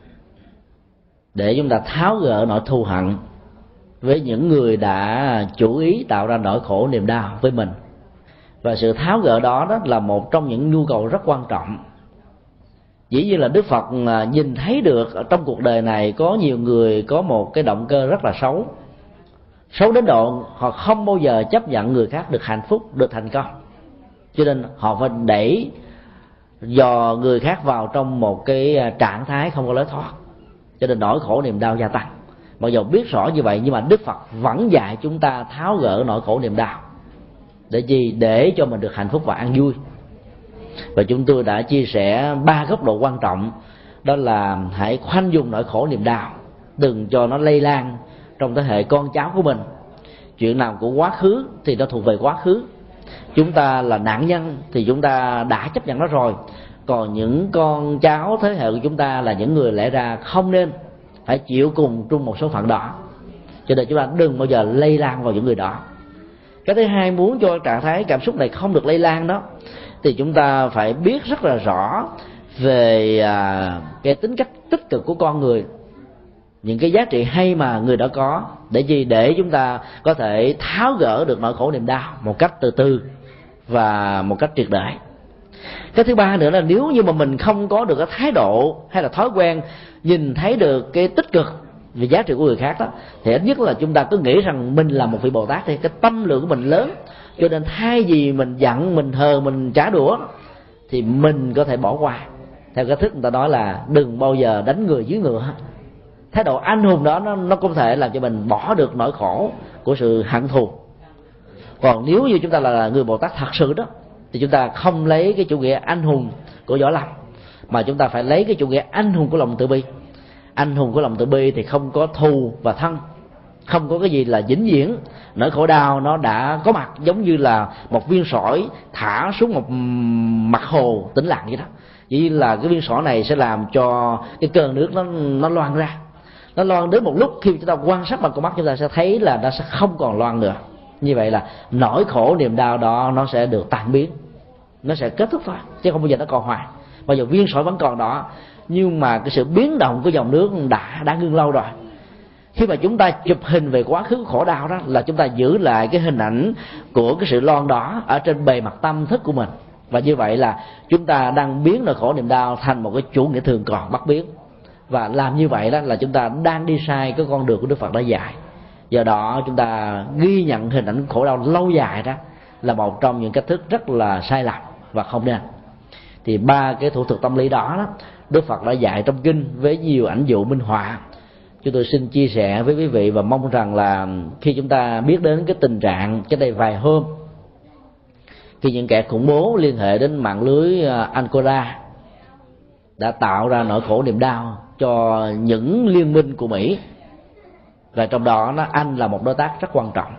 để chúng ta tháo gỡ nỗi thù hận với những người đã chủ ý tạo ra nỗi khổ niềm đau với mình. Và sự tháo gỡ đó, đó là một trong những nhu cầu rất quan trọng. Dĩ nhiên là Đức Phật nhìn thấy được ở trong cuộc đời này có nhiều người có một cái động cơ rất là xấu, xấu đến độ họ không bao giờ chấp nhận người khác được hạnh phúc, được thành công, cho nên họ phải đẩy dò người khác vào trong một cái trạng thái không có lối thoát, cho nên nỗi khổ niềm đau gia tăng. Mặc dù biết rõ như vậy nhưng mà Đức Phật vẫn dạy chúng ta tháo gỡ nỗi khổ niềm đau để gì? Để cho mình được hạnh phúc và an vui. Và chúng tôi đã chia sẻ ba góc độ quan trọng, đó là hãy khoanh dùng nỗi khổ niềm đau, đừng cho nó lây lan trong thế hệ con cháu của mình. Chuyện nào của quá khứ thì nó thuộc về quá khứ, chúng ta là nạn nhân thì chúng ta đã chấp nhận nó rồi. Còn những con cháu thế hệ của chúng ta là những người lẽ ra không nên phải chịu cùng chung một số phận đó, cho nên chúng ta đừng bao giờ lây lan vào những người đó. Cái thứ hai, muốn cho trạng thái cảm xúc này không được lây lan đó thì chúng ta phải biết rất là rõ về à, cái tính cách tích cực của con người, những cái giá trị hay mà người đó có, để gì? Để chúng ta có thể tháo gỡ được nỗi khổ niềm đau một cách từ từ và một cách triệt để. Cái thứ ba nữa là nếu như mà mình không có được cái thái độ hay là thói quen nhìn thấy được cái tích cực về giá trị của người khác đó, thì ít nhất là chúng ta cứ nghĩ rằng mình là một vị Bồ Tát, thì cái tâm lượng của mình lớn, cho nên thay vì mình giận, mình hờ, mình trả đũa, thì mình có thể bỏ qua. Theo cái thức người ta nói là đừng bao giờ đánh người dưới ngựa. Thái độ anh hùng đó nó nó không thể làm cho mình bỏ được nỗi khổ của sự hận thù. Còn nếu như chúng ta là người Bồ Tát thật sự đó, thì chúng ta không lấy cái chủ nghĩa anh hùng của võ lâm, mà chúng ta phải lấy cái chủ nghĩa anh hùng của lòng từ bi. Anh hùng của lòng từ bi thì không có thù và thân, không có cái gì là vĩnh viễn. Nỗi khổ đau nó đã có mặt giống như là một viên sỏi thả xuống một mặt hồ tĩnh lặng vậy đó. Chỉ là cái viên sỏi này sẽ làm cho cái cơn nước nó nó loang ra. Nó loang đến một lúc khi chúng ta quan sát bằng con mắt, chúng ta sẽ thấy là nó sẽ không còn loang nữa. Như vậy là nỗi khổ niềm đau đó nó sẽ được tan biến, nó sẽ kết thúc thôi, chứ không bao giờ nó còn hoài. Bao giờ viên sỏi vẫn còn đó, nhưng mà cái sự biến động của dòng nước đã đã ngưng lâu rồi. Khi mà chúng ta chụp hình về quá khứ khổ đau đó, là chúng ta giữ lại cái hình ảnh của cái sự loang đỏ ở trên bề mặt tâm thức của mình. Và như vậy là chúng ta đang biến nỗi khổ niềm đau thành một cái chủ nghĩa thường còn bất biến. Và làm như vậy đó là chúng ta đang đi sai cái con đường của Đức Phật đã dạy. Do đó chúng ta ghi nhận hình ảnh khổ đau lâu dài đó là một trong những cách thức rất là sai lầm và không nên. Thì ba cái thủ thuật tâm lý đó, đó Đức Phật đã dạy trong kinh với nhiều ảnh dụ minh họa. Chúng tôi xin chia sẻ với quý vị và mong rằng là khi chúng ta biết đến cái tình trạng cách đây vài hôm, khi những kẻ khủng bố liên hệ đến mạng lưới Ancora đã tạo ra nỗi khổ niềm đau cho những liên minh của Mỹ, và trong đó nó Anh là một đối tác rất quan trọng.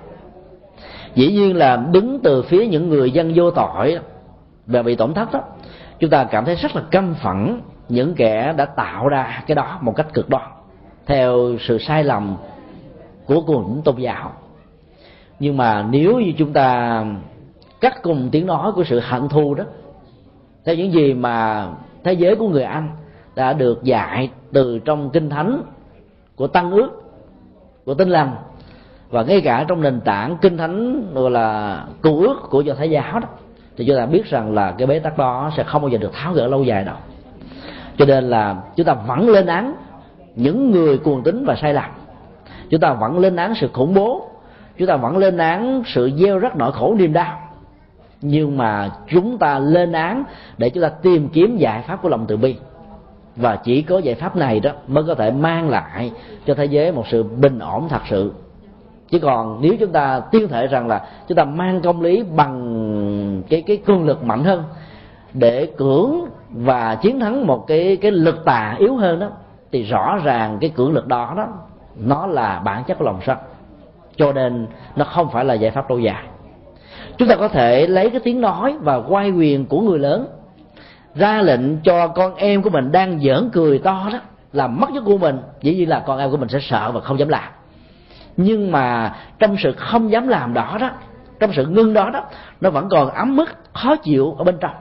Dĩ nhiên là đứng từ phía những người dân vô tội và bị tổn thất đó, chúng ta cảm thấy rất là căm phẫn những kẻ đã tạo ra cái đó một cách cực đoan theo sự sai lầm của cuốn tôn giáo. Nhưng mà nếu như chúng ta cắt cùng tiếng nói của sự hận thù đó, theo những gì mà thế giới của người Anh đã được dạy từ trong kinh thánh của Tăng Ước, của Tin Lành, và ngay cả trong nền tảng kinh thánh gọi là Cựu Ước của Do Thái giáo đó, thì chúng ta biết rằng là cái bế tắc đó sẽ không bao giờ được tháo gỡ lâu dài đâu. Cho nên là chúng ta vẫn lên án những người cuồng tín và sai lầm, chúng ta vẫn lên án sự khủng bố, chúng ta vẫn lên án sự gieo rắc nỗi khổ niềm đau, nhưng mà chúng ta lên án để chúng ta tìm kiếm giải pháp của lòng từ bi. Và chỉ có giải pháp này đó mới có thể mang lại cho thế giới một sự bình ổn thật sự. Chứ còn nếu chúng ta tuyên thệ rằng là chúng ta mang công lý bằng cái cái cương lực mạnh hơn để cưỡng và chiến thắng một cái cái lực tà yếu hơn đó, thì rõ ràng cái cưỡng lực đó đó nó là bản chất của lòng sân, cho nên nó không phải là giải pháp lâu dài. Chúng ta có thể lấy cái tiếng nói và quay quyền của người lớn, ra lệnh cho con em của mình đang giỡn cười to đó làm mất giấc của mình, dĩ nhiên là con em của mình sẽ sợ và không dám làm. Nhưng mà trong sự không dám làm đó đó, trong sự ngưng đó đó, nó vẫn còn ấm ức khó chịu ở bên trong.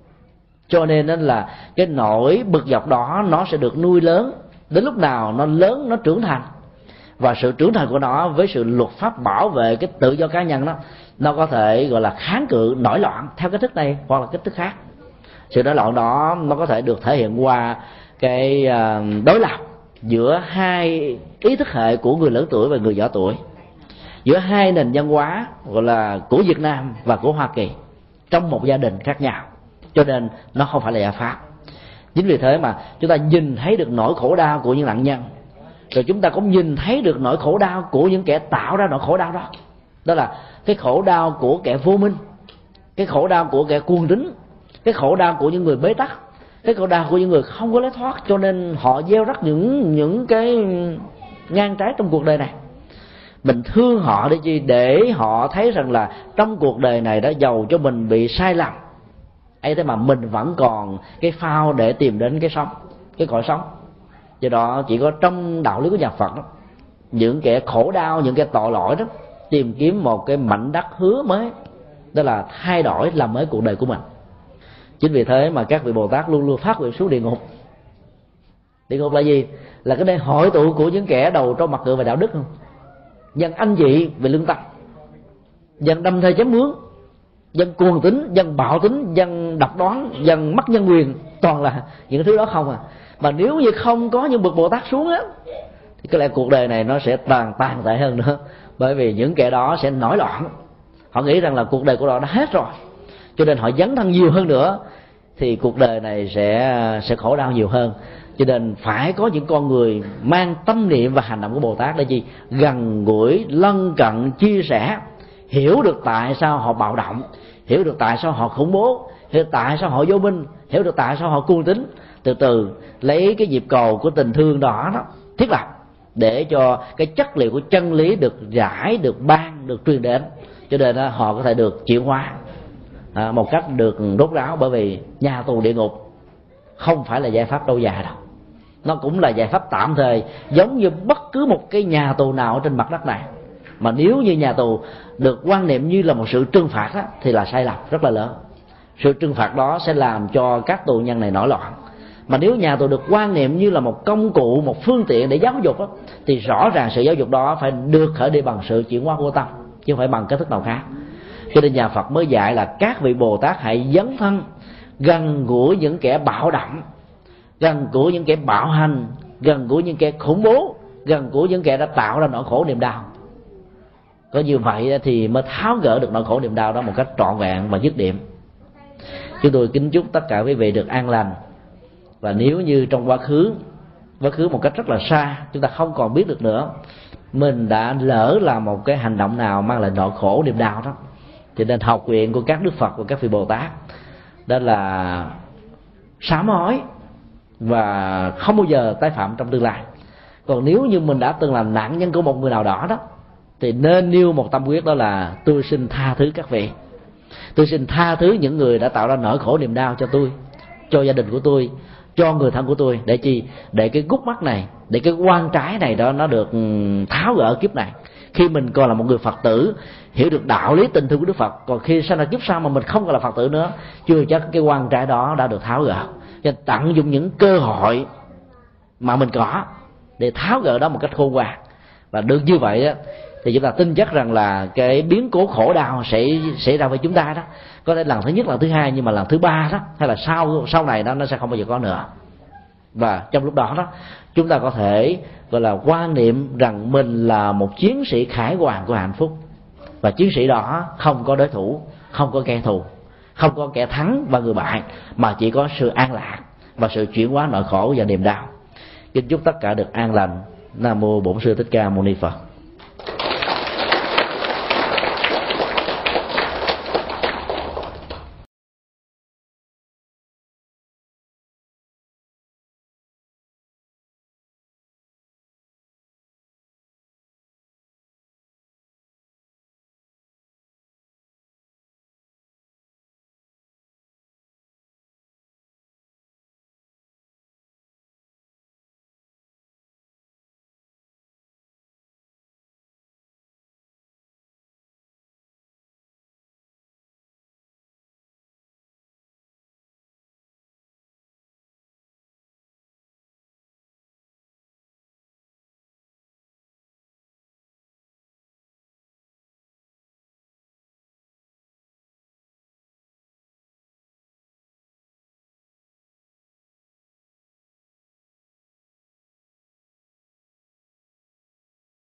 Cho nên là cái nỗi bực dọc đó nó sẽ được nuôi lớn, đến lúc nào nó lớn, nó trưởng thành, và sự trưởng thành của nó với sự luật pháp bảo vệ cái tự do cá nhân đó, nó có thể gọi là kháng cự nổi loạn theo cái thức này hoặc là cái thức khác. Sự nổi loạn đó nó có thể được thể hiện qua cái đối lập giữa hai ý thức hệ của người lớn tuổi và người nhỏ tuổi, giữa hai nền văn hóa gọi là của Việt Nam và của Hoa Kỳ trong một gia đình khác nhau. Cho nên nó không phải là giải pháp. Chính vì thế mà chúng ta nhìn thấy được nỗi khổ đau của những nạn nhân, rồi chúng ta cũng nhìn thấy được nỗi khổ đau của những kẻ tạo ra nỗi khổ đau đó. Đó là cái khổ đau của kẻ vô minh, cái khổ đau của kẻ cuồng tín, cái khổ đau của những người bế tắc, cái khổ đau của những người không có lối thoát. Cho nên họ gieo rắc những những cái ngang trái trong cuộc đời này. Mình thương họ để chi? Để họ thấy rằng là trong cuộc đời này đã giàu cho mình bị sai lầm ấy, thế mà mình vẫn còn cái phao để tìm đến cái sống, cái cõi sống. Do đó chỉ có trong đạo lý của nhà Phật đó, những kẻ khổ đau, những kẻ tội lỗi đó tìm kiếm một cái mảnh đất hứa mới, đó là thay đổi làm mới cuộc đời của mình. Chính vì thế mà các vị Bồ Tát luôn luôn phát nguyện xuống địa ngục. Địa ngục là gì? Là cái nơi hội tụ của những kẻ đầu trâu mặt ngựa về đạo đức không? Dân anh chị về lương tâm, dân đâm thê chém mướn, dân cuồng tín, dân bạo tín, dân độc đoán, dân mất nhân quyền, toàn là những thứ đó không à. Mà nếu như không có những bậc Bồ Tát xuống á, thì có lẽ cuộc đời này nó sẽ tàn tàn tệ hơn nữa, bởi vì những kẻ đó sẽ nổi loạn. Họ nghĩ rằng là cuộc đời của họ đã hết rồi, cho nên họ dấn thân nhiều hơn nữa, thì cuộc đời này sẽ sẽ khổ đau nhiều hơn. Cho nên phải có những con người mang tâm niệm và hành động của Bồ Tát để chi? Gần gũi, lân cận, chia sẻ, hiểu được tại sao họ bạo động, hiểu được tại sao họ khủng bố, hiểu được tại sao họ vô minh, hiểu được tại sao họ cuồng tín. Từ từ lấy cái nhịp cầu của tình thương đó, đó thiết lập để cho cái chất liệu của chân lý được giải, được ban, được truyền đến, cho nên đó, họ có thể được chuyển hóa à, một cách được rốt ráo. Bởi vì nhà tù địa ngục không phải là giải pháp lâu dài đâu, nó cũng là giải pháp tạm thời, giống như bất cứ một cái nhà tù nào ở trên mặt đất này. Mà nếu như nhà tù được quan niệm như là một sự trừng phạt á, thì là sai lầm rất là lớn. Sự trừng phạt đó sẽ làm cho các tù nhân này nổi loạn. Mà nếu nhà tù được quan niệm như là một công cụ, một phương tiện để giáo dục á, thì rõ ràng sự giáo dục đó phải được khởi đi bằng sự chuyển hóa của tâm, chứ không phải bằng cách thức nào khác. Cho nên nhà Phật mới dạy là các vị Bồ Tát hãy dấn thân gần gũi những kẻ bạo động, gần gũi những kẻ bạo hành, gần gũi những kẻ khủng bố, gần gũi những kẻ đã tạo ra nỗi khổ niềm đau. Có như vậy thì mới tháo gỡ được nỗi khổ niềm đau đó một cách trọn vẹn và dứt điểm. Chúng tôi kính chúc tất cả quý vị được an lành. Và nếu như trong quá khứ quá khứ một cách rất là xa, chúng ta không còn biết được nữa, mình đã lỡ làm một cái hành động nào mang lại nỗi khổ niềm đau đó, cho nên học nguyện của các Đức Phật và các vị Bồ Tát đó là sám hối và không bao giờ tái phạm trong tương lai. Còn nếu như mình đã từng làm nạn nhân của một người nào đó đó, thì nên nêu một tâm quyết, đó là tôi xin tha thứ các vị, tôi xin tha thứ những người đã tạo ra nỗi khổ niềm đau cho tôi, cho gia đình của tôi, cho người thân của tôi. Để chi? Để cái gút mắt này, để cái quan trái này đó nó được tháo gỡ kiếp này, khi mình còn là một người Phật tử, hiểu được đạo lý tình thương của Đức Phật. Còn khi sau này kiếp sau mà mình không còn là Phật tử nữa, chưa chắc cái quan trái đó đã được tháo gỡ. Cho nên tận dụng những cơ hội mà mình có để tháo gỡ đó một cách khôn ngoan. Và được như vậy đó, thì chúng ta tin chắc rằng là cái biến cố khổ đau sẽ xảy ra với chúng ta đó, có thể lần thứ nhất, lần thứ hai, nhưng mà lần thứ ba đó, hay là sau sau này đó, nó sẽ không bao giờ có nữa. Và trong lúc đó đó, chúng ta có thể gọi là quan niệm rằng mình là một chiến sĩ khải hoàn của hạnh phúc, và chiến sĩ đó không có đối thủ, không có kẻ thù, không có kẻ thắng và người bại, mà chỉ có sự an lạc và sự chuyển hóa nỗi khổ và niềm đau. Kính chúc tất cả được an lành. Nam mô Bổn Sư Thích Ca Mâu Ni Phật.